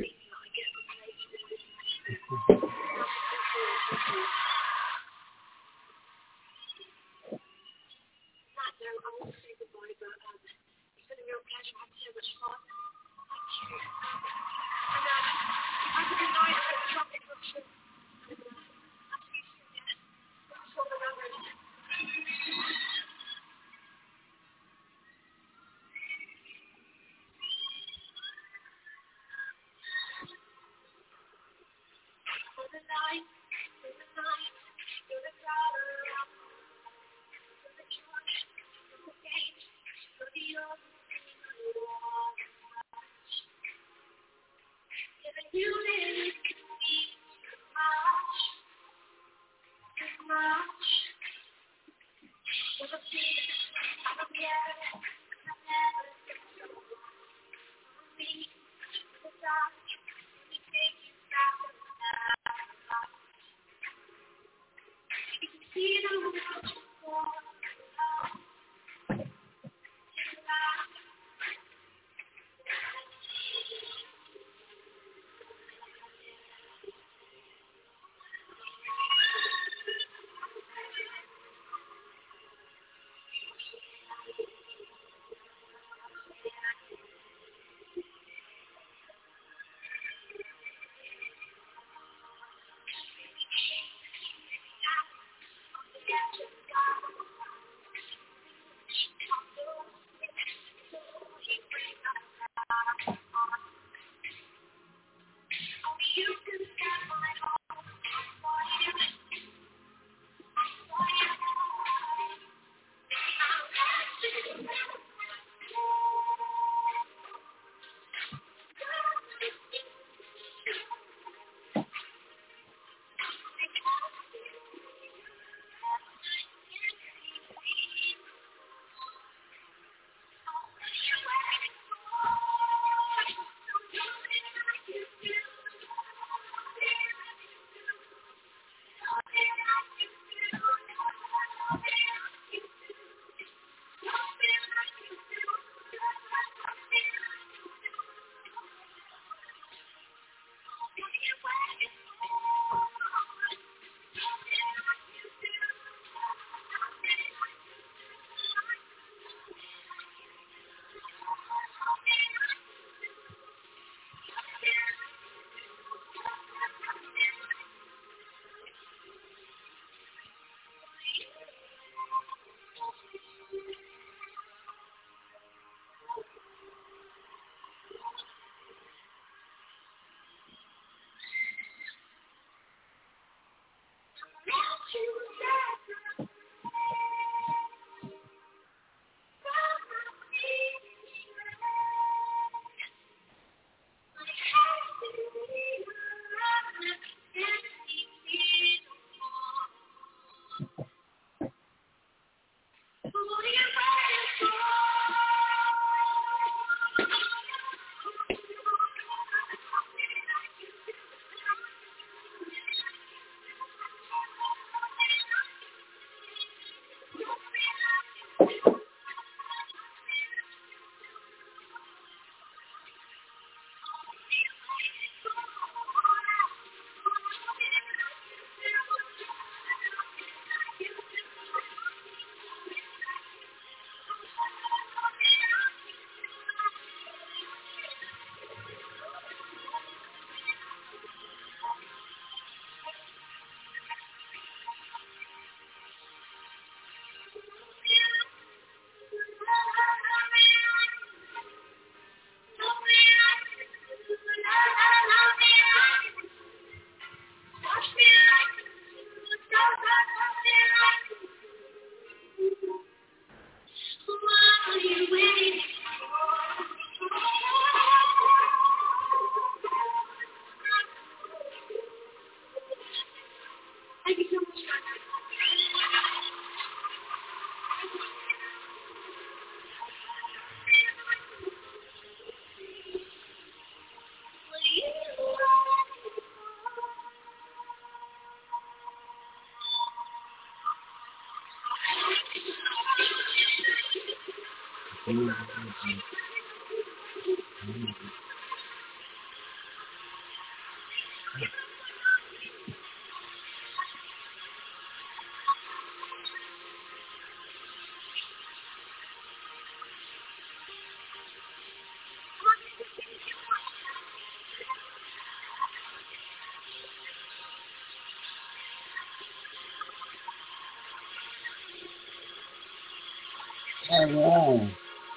Wow.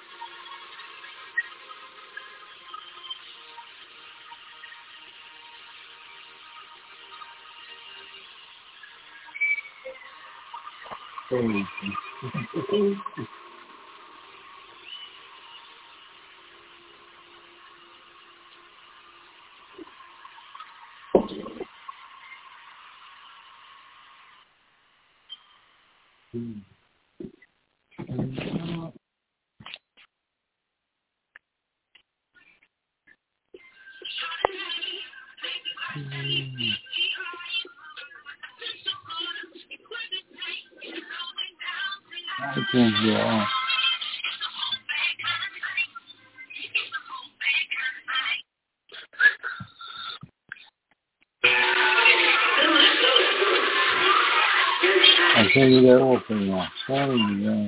I think yeah. I think they're open now. Sorry, yeah.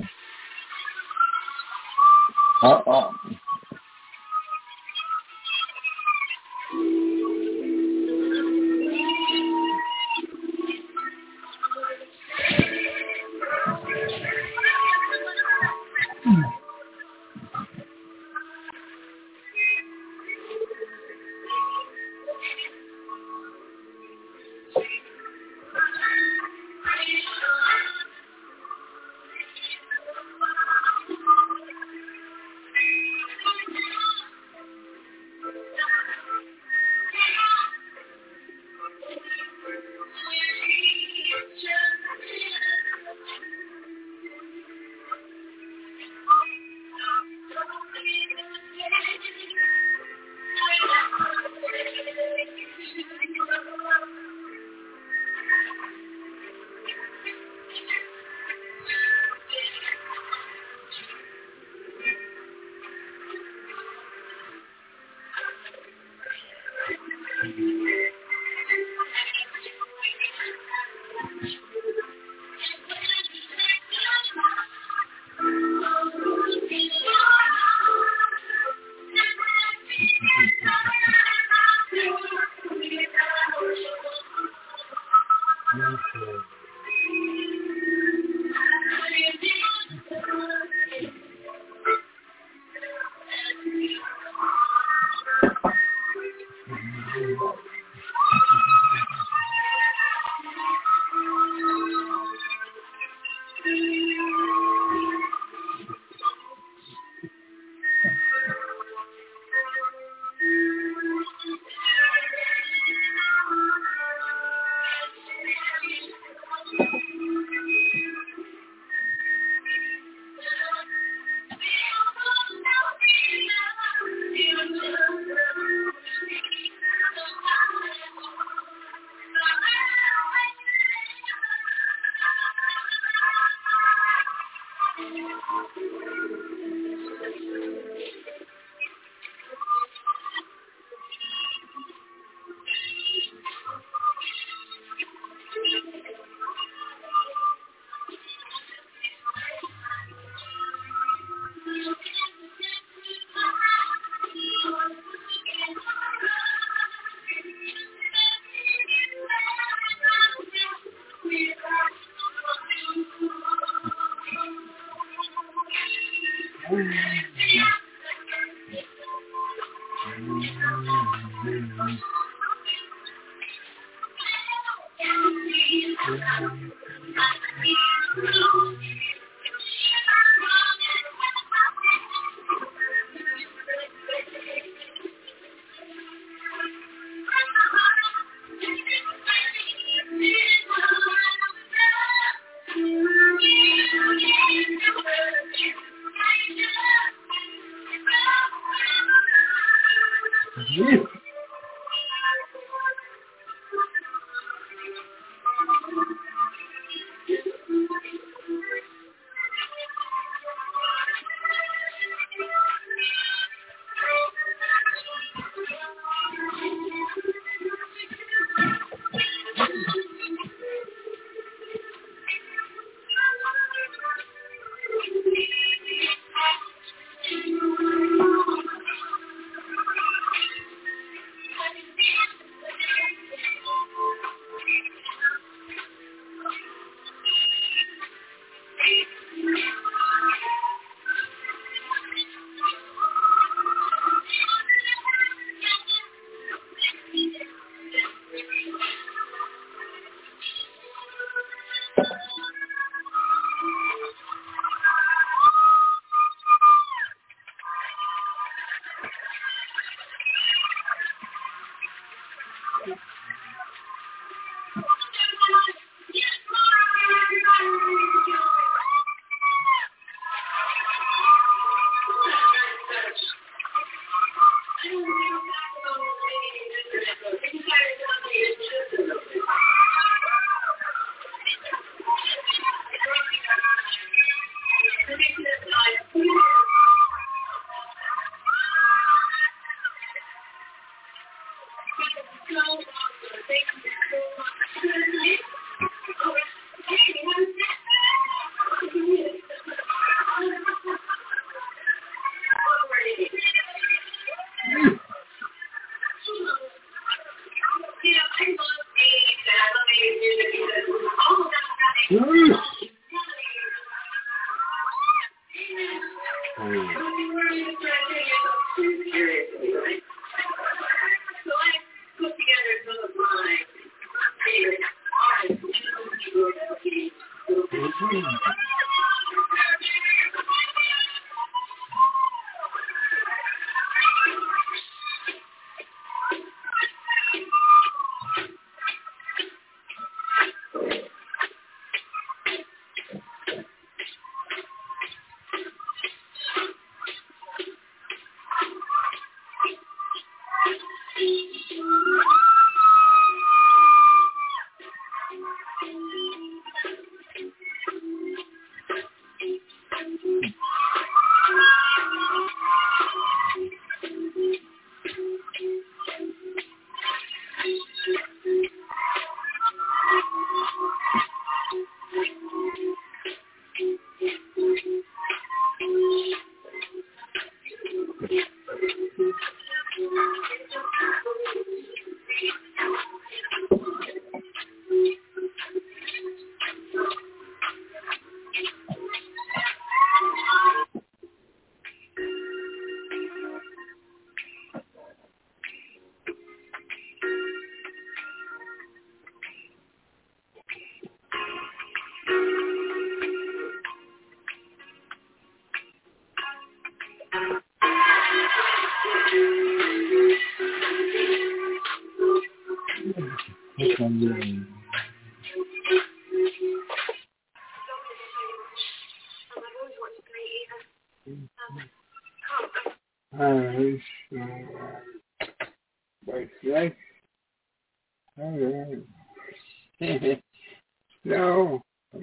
No.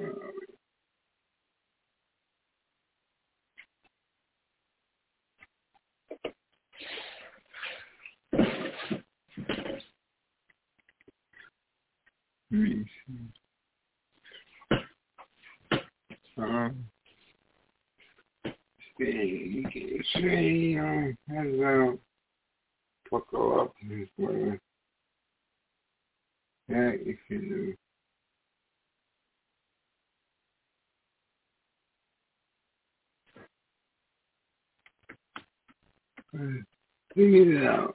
Hello. Buckle up this way. Yeah, you can do. Figure it out.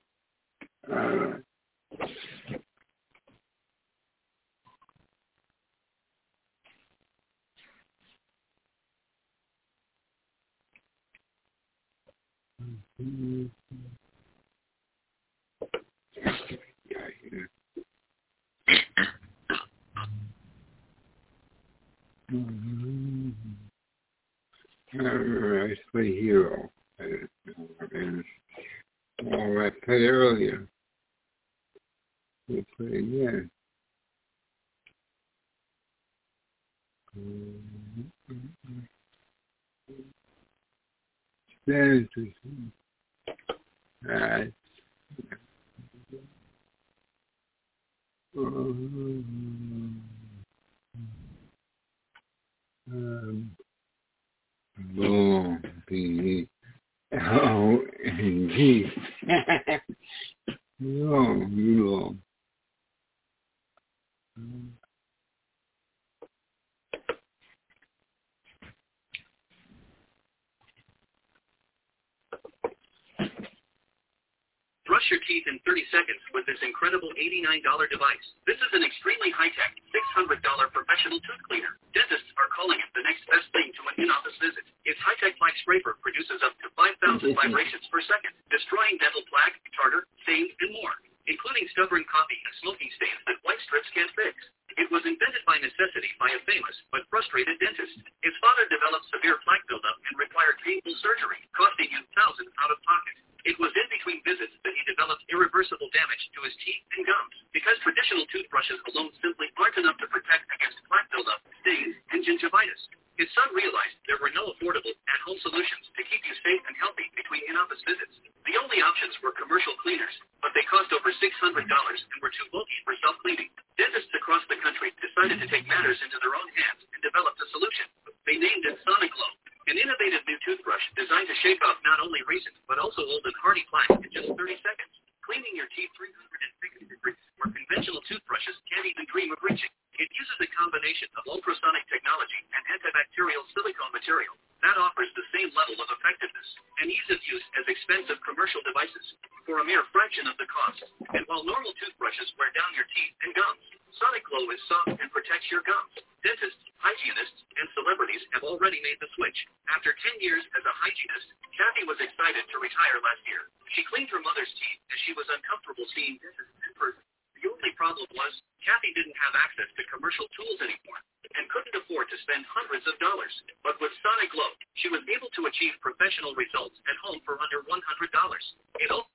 I play Hero. I played earlier. We play again. Alright. Boom, B, O, N, G. No. Brush your teeth in 30 seconds with this incredible $89 device. This is an extremely high-tech, $600 professional tooth cleaner. Dentists are calling it the next best thing to an in-office visit. Its high-tech black scraper produces up to 5,000 vibrations per second, destroying dental plaque, tartar, stains, and more, including stubborn copy and smoking stains that white strips can't fix. It was invented by necessity by a famous but frustrated dentist. His father developed severe plaque buildup and required painful surgery, costing him thousands out of pocket. It was in between visits that he developed irreversible damage to his teeth and gums, because traditional toothbrushes alone simply aren't enough to protect against plaque buildup, stains, and gingivitis. His son realized there were no affordable at-home solutions to keep you safe and healthy between in-office visits. The only options were commercial cleaners, but they cost over $600 and were too bulky for self-cleaning. Dentists across the country decided to take matters into their own hands and developed a solution. They named it SonicGlow, an innovative new toothbrush designed to shake off not only recent, but also old and hardy plaque in just 30 seconds. Cleaning your teeth 360 degrees where conventional toothbrushes can't even dream of reaching. It uses a combination of ultrasonic technology and antibacterial silicone material that offers the same level of effectiveness and ease of use as expensive commercial devices for a mere fraction of the cost. And while normal toothbrushes wear down your teeth and gums, SonicGlow is soft and protects your gums. Dentists, hygienists, and celebrities have already made the switch. After 10 years as a hygienist, Kathy was excited to retire last year. She cleaned her mother's teeth as she was uncomfortable seeing dentists in person. The only problem was Kathy didn't have access to commercial tools anymore and couldn't afford to spend hundreds of dollars. But with SonicGlow, she was able to achieve professional results at home for under $100. It all